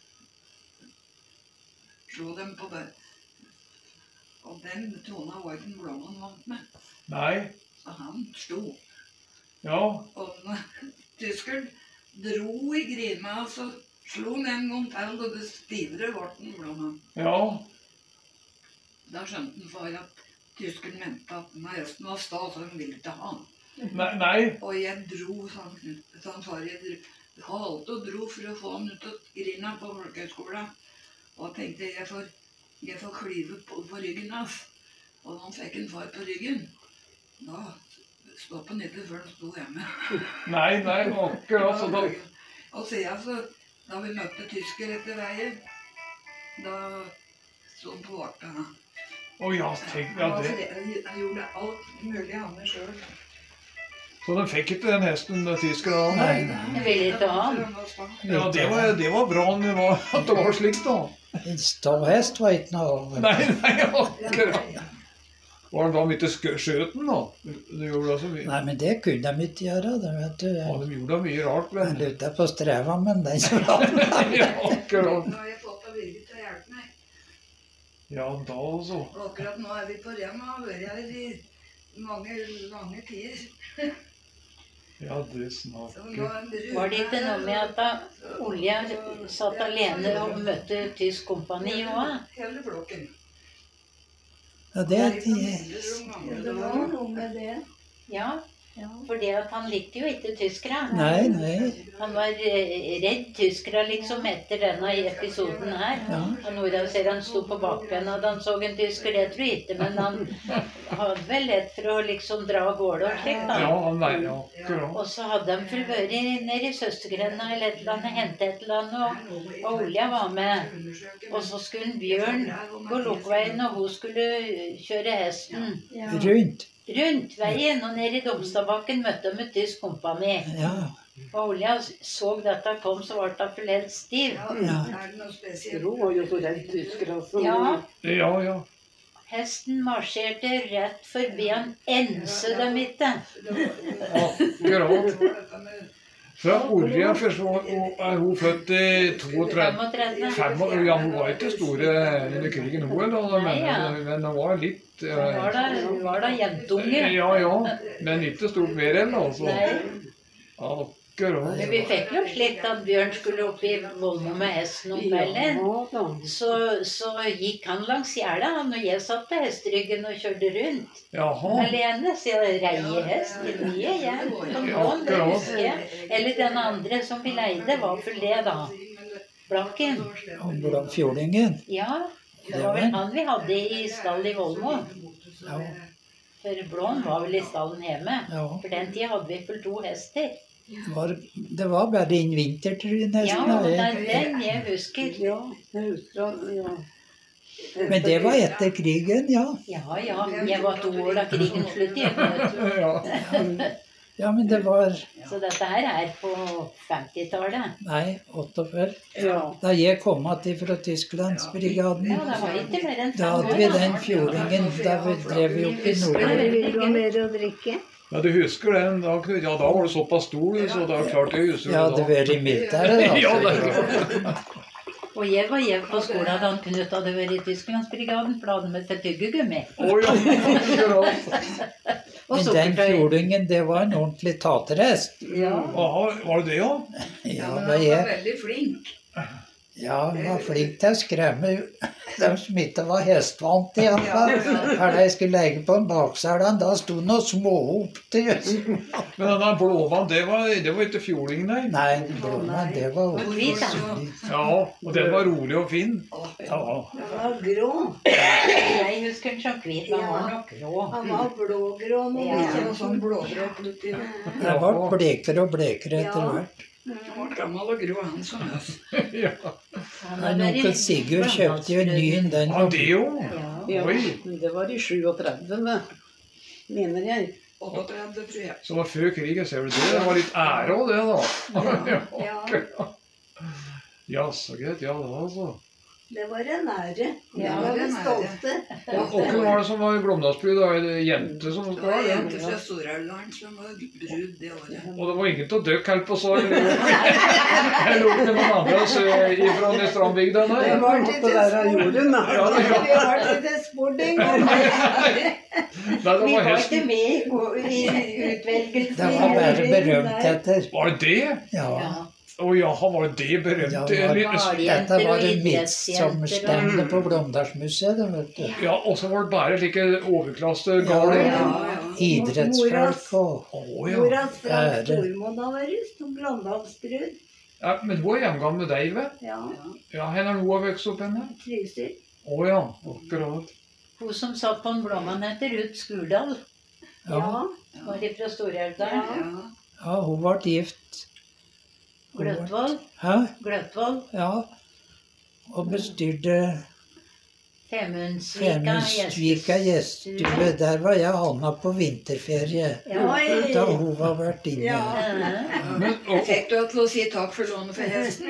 slo dem på det. Og den tona var ikke en Blomman vant med. Nei, Så han sto. ja. Og den tyskeren dro i grima, så Slo den en gang til, og det stivere ble den blommen. Ja. Da skjønte han far at tyskeren mente at den hesten var sta, så han ville ikke ha den. Nei, nei. Og jeg dro, sa han Knut, sa han far, jeg dro, halte og dro for å få han ut av grinda på folkehøyskolen. Og tenkte jeg får, jeg får klive på, på ryggen hans. Og da han fikk en far på ryggen, da stoppet han ikke før han sto hjemme. Nei, nei, akkurat så da. Og siden så, da vi møtte tysker etter veien, da stod han på vakta. Å ja, tenk, ja Han var det. fre- han gjorde alt mulig han selv. Så de fikk ikke den hesten, den tyskere da? Nei, nei. Jeg ville ikke ha den. Ja, det var, det var bra det var, at det var slik da. En ståhest var ikke noe over. Nei, nei, akkurat. Var det da de ikke skø- skjøt den da? De gjorde da så mye. Nei, men det kunne de ikke gjøre, det vet du. Ja, de gjorde da mye rart, Jeg men. lurte på streva, men den som ramla. Ja, akkurat. Nå har jeg fått av Birgit til å hjelpe meg. Ja, da altså. Og akkurat nå er vi på Rema og har vært her i mange, mange tider. Ja, det Så nå snakker. er det Var det ikke noe med at da Olja satt alene og møtte tysk kompani òg? Hele flokken. Ja, det er de. Det var noe med det. Ja, Ja. fordi at han likte jo ikke tyskere. Nei, nei. Han var eh, redd tyskere liksom etter denne episoden her. Ja. Og Nora ser han sto på bakbena da han så en tysker, det tror jeg ikke, men han hadde vel lett for å liksom dra av gårde og slik da. Ja, han nei, ja, akkurat. Og så hadde de vel vært nede i søstergrenda eller et eller annet, hentet et eller annet, og, og Olja var med. Og så skulle Bjørn gå lukkveien, og hun skulle kjøre hesten Ja. Rundt. rundt veien, og ned i Domstadbakken møtte de et tysk kompani. Ja. Og Olja så dette kom, så ble hun for helt stiv. Ja. Er det noe spesielt? Ro var jo så redd tyskere. Så. Ja, Ja, ja. hesten marsjerte rett forbi han, ense dem ikke. Akkurat. Fra Olja forsvant, er hun født i trettito? femogtredve. Fem, ja, hun var ikke store under krigen, hun, da, men, Nei, ja. men hun var litt Hun eh, var da, hun var da jentunge. Ja, ja, men ikke stort mer enn, altså. Nei, Akkurat. men vi fikk jo slikt at Bjørn skulle opp i Volmo med hesten om kvelden. Ja, da. Så, så gikk han langs gjerdet, han, og jeg satt på hesteryggen og kjørte rundt. Jaha. Alene, så jeg reier hest i nye igjen. På noen, det husker jeg. Eller den andre som vi leide, var for det da. Blakken. Og Blomfjordingen. Ja, det var vel han vi hadde i stall i Volmo. Ja. For Blån var vel i stallen hjemme. Ja. For den tid hadde vi for to hester. Det var, det var bare en vinter, tror jeg, Ja, nesten. det Ja, er den jeg husker. Ja, jeg husker at ja. Men det var etter krigen, ja. Ja, ja, jeg var to år da krigen sluttet. Ja. Ja, men det var Så dette her er på femtitallet. Nei, åttiførre. Ja. Da jeg kom igjen fra Tysklandsbrigaden, Ja, det var ikke mer enn da fem hadde år. vi da. den fjordingen da vi drev vi opp i Nord-Norge. Vil du ha mer å drikke? Ja, du husker den? Da, Knut? Ja, da var du såpass stor, så da klart jeg husker Jeg hadde vært i militæret, da. Ja, det så- er klart. Og jeg var hjemme på skolen da han Knut hadde vært i Tysklandsbrigaden, for da hadde vi til tyggegummi. Å ja, akkurat. Og Men den sukkertøy. fjordingen, det var en ordentlig taterhest. Ja. Aha, var det det, ja? Ja, Ja, men da han var jeg, veldig flink. ja, han var flink til å skremme dem som ikke var hestvant, i hvert fall. For da jeg skulle legge på en bakselen, da sto han og småhop til jøss. Men den der blåvann, det var, det var ikke fjording, nei. Nei, blomma, det var Hvit, da. Ja, og den var rolig og fin. Ja, Han var grå. Jeg husker den som hvit, men han var nok grå. Han var blågrå nå. Ja. Ikke noe sånn blåbrød uti. Det ble blekere og blekere etter hvert. Han var gammel og grå, han som oss. ja. Han Men var onkel i- Sigurd kjøpte jo en ny en, den Ja, var det jo. Ja. Ja, Oi. det var i syttitre, det. Mener jeg. åttiåtte, tror jeg. Så det var før krigen, ser du det? Det var litt ære også, det da. Ja, Ja, så greit. Ja, det altså. det var en ære. Det Ja, var det vi er en stolte. Og og hvem var det som var i Glåmdalsby? Da er det jente som Det skal var være en det? fra Storelvdalen som var brud det året. Og det var ingen til å døkke helt på så. Jeg lot med noen andre se ifra den strandbygda Det der. var Måtte til være av jorden, da. Ja, det, ja. Vi var til det sport en gang. Nei, det Vi var var ikke hesten. med i- i Det utvelgelsen. var bare berømtheter. Var det det? Ja. Ja. Å ja, var det berømt? Ja, det var- eller- Barjenter Dette var og det idrettsjenter. midtsommerstevnet på Blomdalsmuseet, da, vet du. Ja, og så var det bare slike overklasse Ja, gårder. Ja, ja. Idrettsfolk og Å ja. Moras fra Ære. Stormoen har vært som Glåmdalsbrud. ja. Men hun er hjemgammel med deg, vel? Ja, Ja, hvor har hun vokst opp henne? Trysil. Å ja, akkurat. Hun som satt på en blomman heter Ruth Skurdal. Ja, Var fra Stor-Elvdal. Ja. ja, hun ble gift. Hun ble- Gløtvoll. Hæ? Gløtvoll. Ja. Og bestyrte Femundsvika Femundsvika gjeststue. Der var jeg Anna på vinterferie. Ja, Da hun var vært inne. Ja. Ja. Men, og, Fikk du til å si takk for lånet for hesten?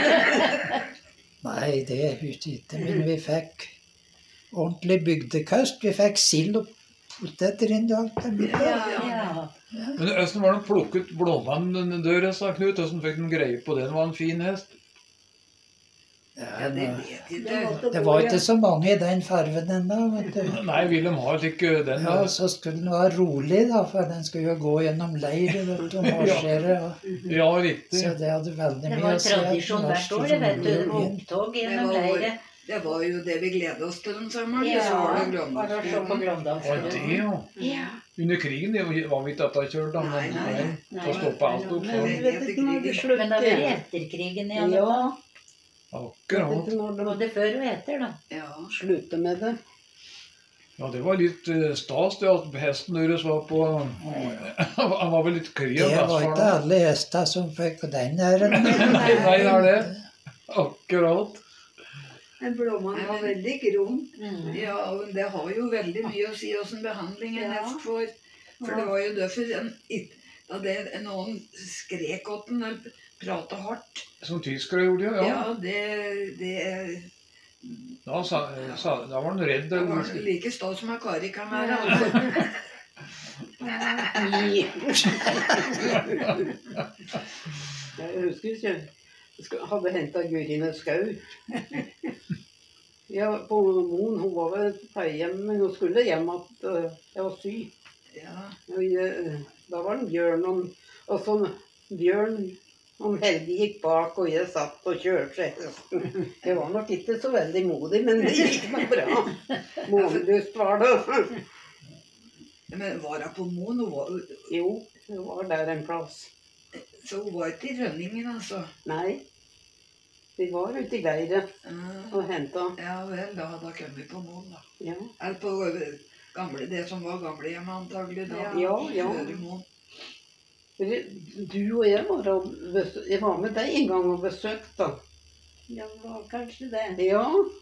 Nei, det husker jeg ikke, men vi fikk ordentlig bygdekost. Vi fikk sild og poteter en dag til middag. Ja. men hvordan var det plukket blåmannen deres, da, Knut? Hvordan fikk de greie på den? Var en fin hest? Ja, det vet jeg Det ikke. måtte Det gå var i- ikke så mange i den farven ennå, vet du. Nei, Wilhelm har ikke den. Ja, så skulle den være rolig, da, for den skulle jo gå gjennom leiret, vet du, og marsjere. Og, Ja, riktig. så det hadde veldig Det mye var å si. at den tradisjon var hvert så år, det vet du. rolig Det og var fin. opptog Det gjennom var, leiret. det var jo det vi gledet oss til den sommeren. Ja, så var det var det å se på Glåmdalsbruden. Var Glåmdalsbruden. det, ja. Ja. Under krigen det var vi ikke dette kjørt, da. Nei, Men nei, nei, nei. da stoppet alt opp. Men Så. jeg vet ikke når det slutter. Men det har vært etter krigen i alle Ja, fall. jeg vet Akkurat. ikke når det Både før og etter, da. Ja. slutter med det. Ja, det var litt eh, stas det at hesten deres var på Han var vel litt kry av Det var ikke gassfaren. alle hester som fikk den æren. Nei, nei, det er det. Akkurat. Men blomman var veldig grom. Mm. Ja, og det har jo veldig mye å si åssen behandling en Ja. hest får. For det var jo derfor en, da det, noen skrek åt den eller prata hardt. Som tyskere gjorde, ja. Ja, det, det Da, sa, sa, da var han redd. da var Eller, det like sta som ei kari kan være. Altså. Jeg husker ikke. Jeg sk- hadde henta Gurine Skau. Ja, på Moen. Hun var vel på pleiehjem, men hun skulle hjem at uh, jeg var syk. Ja. Og jeg, da var det Bjørn og, og så Bjørn og Helge gikk bak, og jeg satt og kjørte hesten. Jeg var nok ikke så veldig modig, men det gikk meg bra. Månelyst var det. Men var hun på Moen? Hun var, Jo, det var der en plass. så hun var ikke i Rønningen, altså? Nei, vi var ute i leiret Ja, og henta. ja vel, da hadde hun kommet på Moen, da. Ja. Eller på gamle, det som var gamlehjemmet antagelig da. Ja, ja. Før i Moen. Du og jeg var, og besø- jeg var med deg en gang og besøkte. Ja, det var kanskje det. Ja.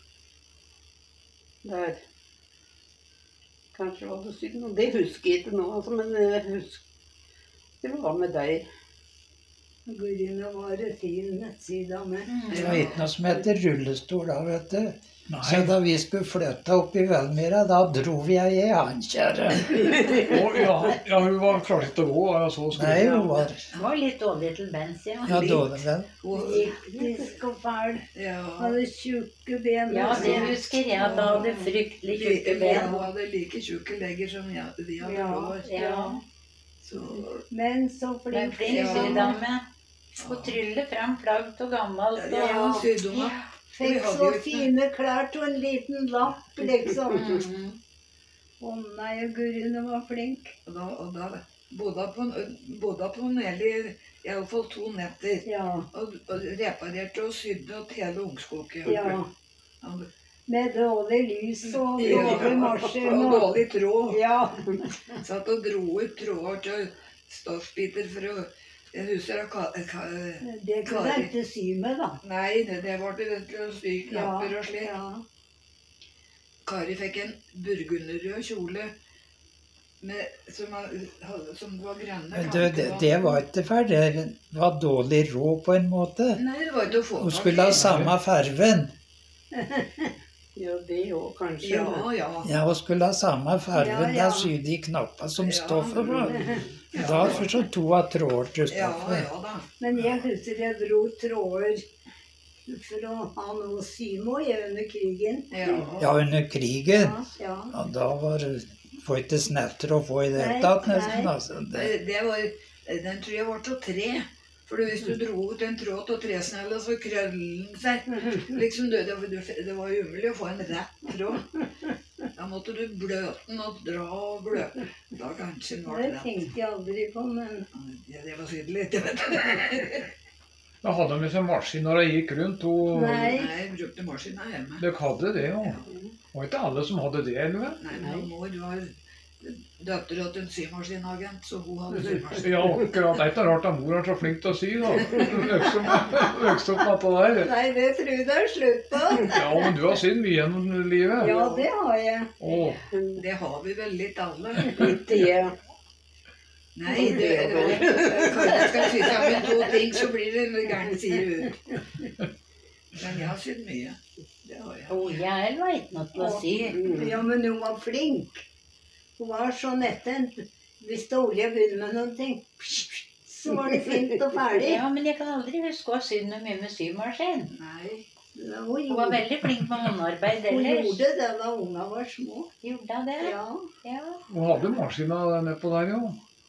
Der. Kanskje var det synd, og det husker jeg ikke nå, altså, men jeg husker det var med deg. Gurine var en fin nettside med. Det var ikke noe som heter rullestol da, vet du. Så nei. da vi skulle flytte opp i Velmyra, da dro vi ei i hankjære. Å, ja, ja, hun var klar til å gå. Ja, så skulle Nei, hun var Det var litt dårlig til bens, ja. ja, dårlig vel. Hun, Disk og fæl. ja, Hadde tjukke ben. Ja, det husker jeg at hun hadde fryktelig tjukke hun ben. hadde like tjukke legger som jeg, de hadde Ja. var. Ja. Så, Men så Men flink. flink Ja. sydame. Hun tryller frem plagg av gammelt. ja, Og... hun sydde henne. Fikk Vi hadde så jo ikke- fine klær til en liten lapp, liksom. Mhm. Å nei, og Gurine var flink. Og da, og da bodde hun på, en- bodde hun på Nelly i alle fall to netter. Ja, Og, og reparerte og sydde og hele ungskoget. ja. Og, Med dårlig lys og ja, dårlig maskin. og Og... dårlig tråd. Ja. Satt og dro ut tråder til stoffbiter for å Jeg husker jeg ka, ka, Det kunne jeg ikke sy med, da. Nei, det, det var til til å sy knapper og slik. Ja. Kari fikk en burgunderrød kjole med, som, var, som var grønne Men du, det, det var ikke ferdig. Det var dårlig råd på en måte. Nei, det var ikke å få Hun tak skulle ha i. samme farven. Ja, det òg, kanskje. Ja, ja. Ja, hun skulle ha samme farven. Ja, ja. Da sydde de knapper som Ja. stoffet var. Derfor så to av tråder til Ja, stoffet. ja da. Men jeg husker jeg dro tråder for å ha noe å sy med jeg under krigen. Ja. Ja, under krigen. Ja, ja. Ja, da var det var ikke snetter å få i det hele Nei, tatt, nesten. nei. Altså. Det, Det, det var, den tror jeg var til tre. For hvis du dro ut en tråd av tresnella, så krøllen den seg. Liksom det, det, det var jo umulig å få en rett tråd. Da måtte du bløte den og dra og bløte. Da kanskje den var Det rett. tenkte jeg aldri på, men Ja, det var sydelig, det vet du. Da hadde de med seg maskin når de gikk rundt. Og Nei. Nei, jeg brukte maskinen hjemme. dere hadde det, ja. Det var ikke alle som hadde det, eller? Nei, men mor var døtter til en symaskinagent, så hun hadde symaskin. Ja, akkurat. Det er ikke rart at mor er så flink til å sy, da. Vokste opp vokste opp med det der. Nei, det tror jeg det er slutt på. Ja, men du har sydd mye gjennom livet. Ja, det har jeg. Åh, Det har vi vel litt alle. Ikke jeg. Nei, det er Kan jeg skal sy sammen to ting, så blir det gærne sider ut. Men jeg har sydd mye. Det har jeg. Olja er vet noe til å si. Ja, men hun var flink. Hun var sånn etter. Hvis det olje begynner med noen ting, så var det fint og ferdig. Ja, men jeg kan aldri huske å ha sydd noe mye med symaskin. Nei. Hun Hun var gjorde, veldig flink med håndarbeid hun ellers. gjorde det da unga var små. Gjorde hun det? Ja. Ja. hun hadde maskina nedpå der, ja.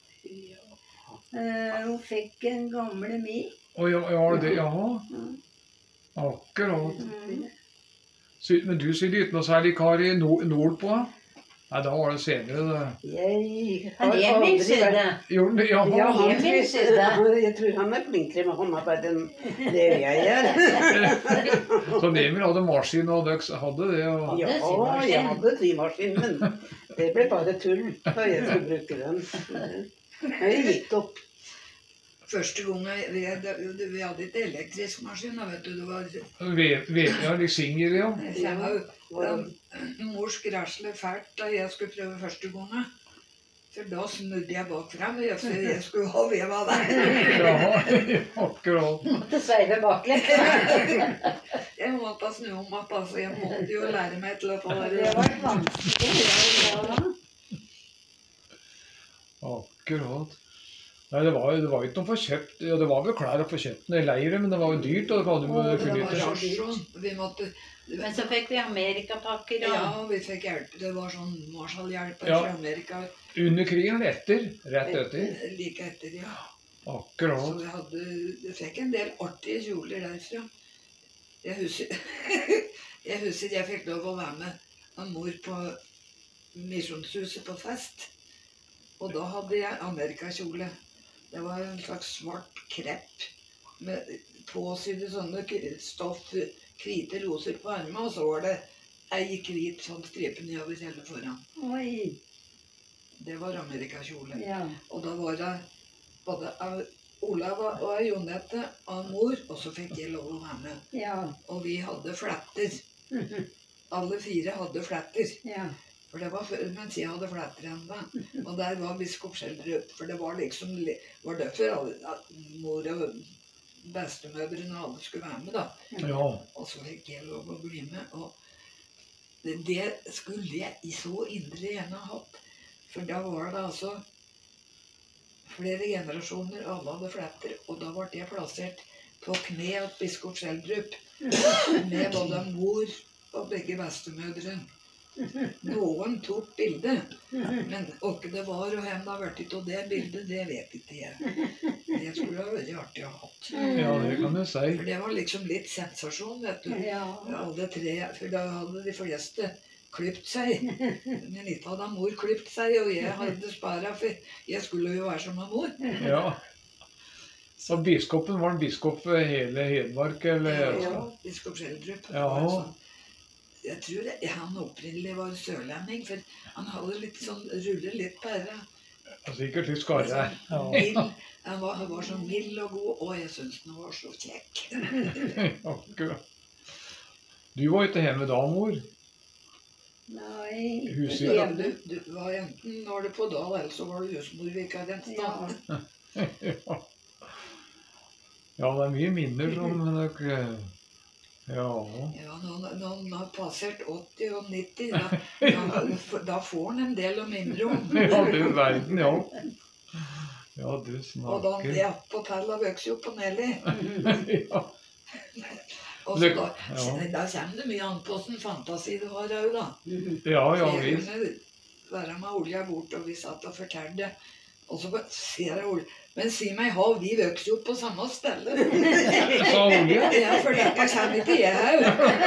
Eh, hun fikk en gamle mi. Å, ja, ja, det, jaha. Akkurat. Mm. Sy, men du sydde ikke noe særlig kar i nord, nordpå? Nei, da var det senere, det. Jeg Han har Emil aldri sydde. vært Gjorde det? Jaha. Ja, han Emil tror, sydde. jeg tror han er flinkere med håndarbeid enn det jeg er. Så Emil hadde maskin, og dere hadde det, og... Ja, symaskin. jeg hadde symaskin, men det ble bare tull da jeg skulle bruke den. Jeg gikk opp. Første gangen vi, hadde- vi hadde ikke elektrisk maskin, da, vet du. Det var Ve- ve- Ja, litt singer, ja. Jeg kommer jo den- Mor skrasle fælt da jeg skulle prøve første gangen. For da snudde jeg bakfra, jeg, for jeg skulle ha veva der. Jaha, akkurat. Måtte sveive baklengs. Jeg måtte snu om igjen, altså. Jeg måtte jo lære meg til å få Det det. var vanskelig. Ja. Akkurat. Nei, det var, det var ikke noe for kjøpt. Ja, det var vel klær å få kjøpt i leiret, men det var jo dyrt, og det hadde jo Det funnet var ut. rasjon. Vi måtte Men så fikk vi amerikapakker og Ja, vi fikk hjelp. Det var sånn Marshall-hjelp Ja. fra Amerika Under krigen eller etter? Rett etter. like etter, ja. Så Akkurat. vi hadde Vi fikk en del artige kjoler derfra. Jeg husker Jeg husker jeg fikk lov å være med av mor på Misjonshuset på fest. Og da hadde jeg amerikakjole. Det var en slags svart krepp med påsydde sånne k- stoff, hvite roser på armene, og så var det ei hvit sånn stripe nedover hele foran. Oi. Det var amerikakjole. Ja. Og da var det både av Olav og ei Jonette av mor, og så fikk jeg lov å være med. Ja. Og vi hadde fletter. Alle fire hadde fletter. Ja. For det var før, mens jeg hadde fletter ennå. Og der var biskop Skjeldrup. For det var liksom li- var derfor alle, at mor og bestemødrene alle skulle være med, da. Ja. Og så fikk jeg lov å bli med. Og det, det skulle jeg i så indre gjerne hatt. For da var det altså flere generasjoner, alle hadde fletter. Og da ble jeg plassert på kne hos biskop Skjeldrup. Med både mor og begge bestemødre. Noen tok bilde, men åkke det var og hvem det har vært av det bildet, det vet ikke jeg. Det skulle ha vært artig å ha hatt. Ja, det kan du si. For det var liksom litt sensasjon, vet du. Ja. Alle tre, for da hadde de fleste klipt seg. Men ikke hadde mor klipt seg, og jeg hadde sparet, for jeg skulle jo være som med mor. Ja. Så biskopen var en biskop for hele Hedmark, eller? Ja, biskop Skjeldrup. Ja. var sånn. Jeg tror det, han opprinnelig var sørlending, for han hadde litt sånn, rullet litt på æra. Sikkert litt skarre. Ja. Mild, han, var, han var så mild og god, og jeg syntes han var så kjekk. Akkurat. Du var ikke hjemme da, mor? Nei. Huset. Ja, du, du var enten var det på Dal, eller så var du husmorvikar en stund. Ja. Ja. Ja, det er mye minner som dere... Ja. Ja, når, når han har passert åtti og nitti, da, da, da får han en del å minne om. Ja, du verden, ja. Ja, du Og da snakker. det attpåtil har vokst opp på Nelly. Ja. Og så Det- da, ja. da kommer det mye an på åssen fantasi du har òg, da. Ja, ja, Jeg visst. kunne være med Olja bort, og vi satt og fortalte Og så bare sier jeg Ole, men si meg, har vi vokst opp på samme stelle? Sa Ole. Ja, for det kommer ikke jeg her.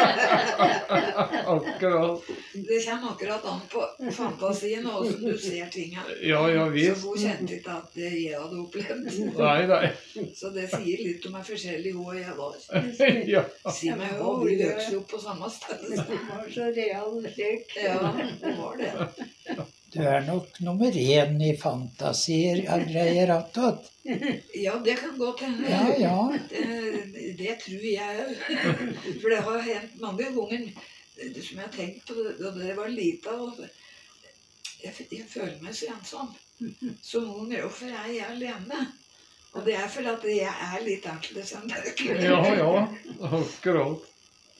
Akkurat. Det kommer akkurat an på fantasien og hvordan du ser tingene. Ja, ja Så visst. hun kjente ikke at det jeg hadde opplevd. Nei, nei. Så det sier litt om er forskjellig hun og jeg var. Ja. Si meg, har vi vokst opp på samme stelle? Hun var så real slik. Ja, det var det. Du er nok nummer én i fantasier av greier attåt. Ja, det kan godt hende. Ja, ja. Det, det tror jeg òg. For det har hendt mange ganger det som jeg har tenkt på da det var lite. Og jeg, jeg føler meg så ensom. Så noen ganger hvorfor er jeg alene? Og det er fordi at jeg er litt annerledes enn dere. Ja, ja. Akkurat.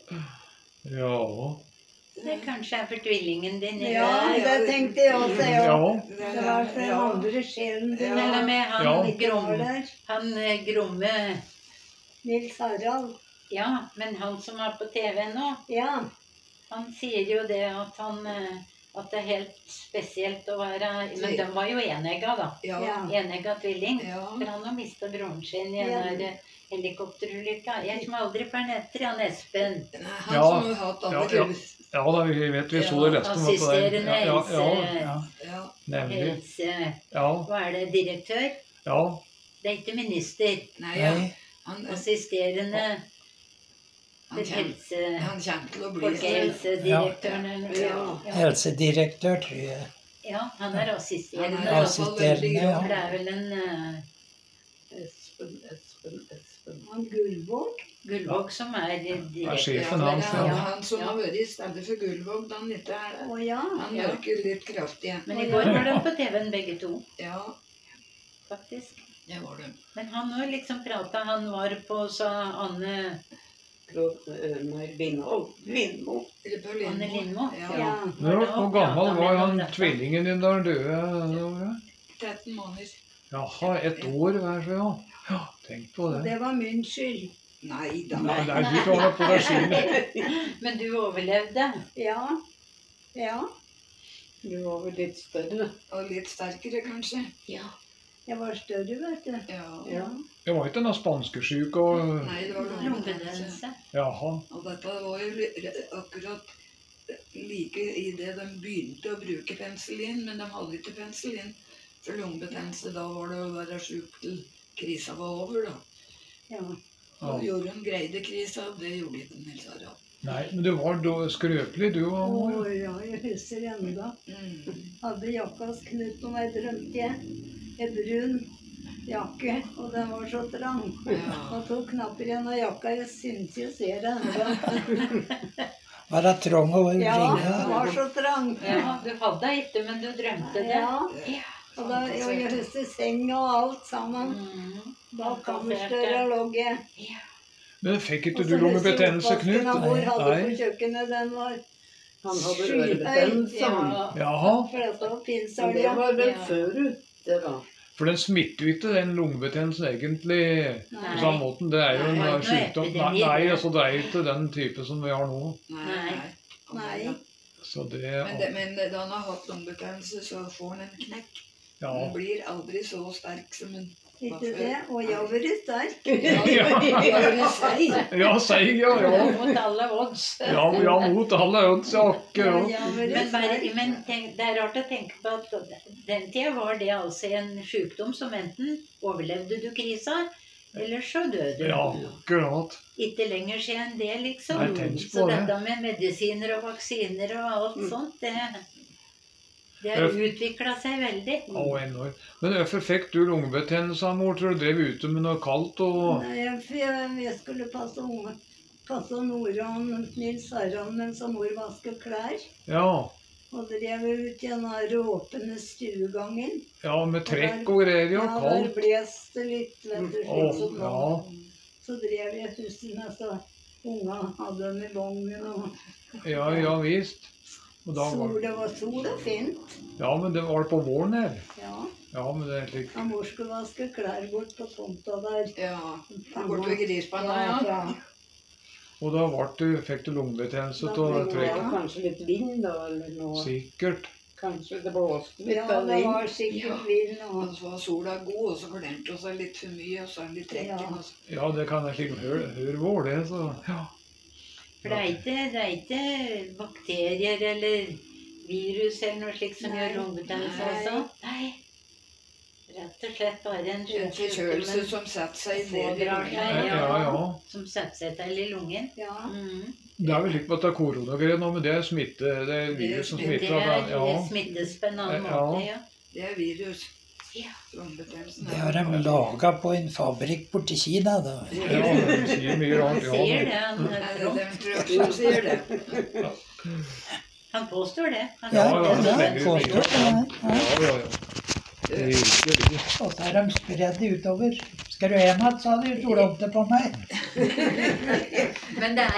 Ja. Det kanskje er for tvillingen din. Ja, det tenkte jeg også. Ja. Ja. Det var for den andre sjelen din. Ja. Eller med han Ja. Ikke var Grom, der. han eh, Gromme. Nils Harald. Ja, men han som er på T V nå, Ja. han sier jo det at han eh, at det er helt spesielt å være. Men de var jo enegga, da. Ja. Ja. Enegga tvilling. Ja. For han har mista broren sin i en Ja. der eh, helikopterulykka. Jeg som aldri får etter han Espen. Nei, han Ja. som har hatt alle Ja, ja. krus. Ja da, vi vet vi så det resten. av det der. Assisterende Ja, ja, helse, ja, Ja. nemlig. helse Ja, Hva er det? Direktør? ja. Det er ikke minister. Nei, ja. Nei, Han, Assisterende han, til kommer, helse... han kommer til å bli Folkehelsedirektøren eller noe. Ja. Ja. helsedirektør, tror jeg. Ja, han er assisterende. Han er i hvert fall Assisterende, veldig ja. grå. For det er vel en uh, Espen, Espen, Espen. Han Gullvåg. Gullvåg som er er direktør. sjefen Ja, hans, det er ja. han som Ja. har vært i stedet for Gullvåg da han ikke er Å der. ja. Han Ja. virker litt kraftig. Men i går var de på T V-en begge to, Ja, faktisk. det var det. Men han òg liksom prata. Han var på, sa Anne Klo- eh, Nei, Vindmo. Vindmo. Eller på Anne Lindmo. Lindmo. Ja. Ja. Hvor hvor gammel var han tvillingen din da han døde? tretten måneder. Jaha, ett år hver, så ja. Ja, tenk på Og det. det var min skyld. Nei da. Nei, det er du klarer på deg selv. Men du overlevde. Ja. Ja. Du var vel litt større. Og litt sterkere, kanskje. Ja. Jeg var større, vet du. Ja. Ja. Det var ikke noe spanskesjuk og Nei, det var lungebetennelse. Lungebetennelse. Jaha. Og dette var jo li- akkurat like i det de begynte å bruke penicillin, men de hadde ikke penicillin for lungebetennelse. Da var det å være sjuk til krisa var over, da. Ja. Og Jorunn greide krisa, det gjorde ikke Nils Harald. Nei, men du var da skrøpelig, du Å òg. ja, jeg husker ennå. Mm. Hadde jakkas knut om jeg drømte jeg. En brun jakke, og den var så trang. Ja. Og to knapper igjen av jakka, jeg syns jeg ser det ennå. Var det trang å Ja, den bringe? var så trang. Ja, du hadde ikke, men du drømte det. Ja, og, da, og jeg husker senga og alt sammen. Mm. Bak kammersdøra lå jeg. Men fikk Og ikke så du husker jeg lungebetennelse, oppvasken Knut? av vår hadde på Nei. kjøkkenet, den var Han hadde Skyhøy. ørebetennelse. han. Ja. Jaha. for dette var Men det pinselja. var vel Ja. før ute, da. For den smitter jo ikke, den lungebetennelsen, egentlig. På Nei. samme måten. Det er jo Nei, en det er noe sykdom. Nei, epidemi, nei, det. altså, det er jo ikke den type som vi har nå. Nei, Nei. nei. Nei. Så det Men, det, men da han har hatt lungebetennelse, så får han en knekk. Ja. Han blir aldri så sterk som en Ikke det? Og jeg har vært sterk. Ja, ja, ja, seig. Ja, seig, ja. Ja, Mot alle odds. ja, ja mot alle odds, ja, akkurat. Jeg har vært Men, bare, sterk. men tenk, det er rart å tenke på at den tida var det altså en sykdom som enten overlevde du krisa, eller så døde du. Ja, akkurat. Ikke lenger siden det, liksom. Nei, tenk Så på det. dette med medisiner og vaksiner og alt Mm. sånt, det, det har utvikla seg veldig. Å, enormt. Men hvorfor fikk du lungebetennelse, mor? Tror du drev ute med noe kaldt og Nei, jeg, jeg, jeg skulle passe unge. Passe Nora og Nils Harald mens mor vasket klær. Ja. Og drev ut i den her åpne stuegangen. Ja, med trekk og greier, ja. Ja, der Kaldt. bles det litt, vet du. Å, slik som nå. ja. Så drev jeg huset med så unga hadde dem i bongen. Og Ja, ja visst. Og da sol, var, det var sol og fint. ja, men det var på våren her. Ja. Ja, men det er slik. Og mor skulle vaske klær bort på tomta der. Ja, bort ved grispanna, ja. ja. Og da ble du, fikk du lungebetennelse Da av ble Det trekk. var kanskje litt vind, da, eller noe. Sikkert. Kanskje det blåste litt Ja, av det vind. var sikkert vind nå. Og så var sola god, og så glemte hun seg litt for mye, og så er det litt trekken. Ja. og så- Ja, det kan jeg slik høre, høre vår, det. Så ja. For det er ikke, det er ikke bakterier eller virus eller noe slikt som Nei. gjør lungebetennelse Nei. også? Nei. Rett og slett bare en En forkjølelse sjukdom som setter seg i Pådrar del i seg, Ja, lungen. ja, ja. som setter seg til i lungen. Ja. Mm. Det er vel slik at det er koronagreier nå, men det er smitte, det er virus som Det Det smitter. er, at- Ja. det smittes på en annen Ja. måte, ja. Det er virus. Ja. Lungebetennelsen Det har de laga på en fabrikk borti Kina, da. Ja, det sier mye rart. Han Ja, sier men- det, han, Nei, det er Trond. dem tror jeg som sier det. Han påstår det. Han Ja, sier ja, det. ja. ja, påstår det. Ja. Ja, ja, ja. Det virker det. Og så er de spredd utover. Skal du hjem igjen, sa de, og slo opp det på meg. Men det er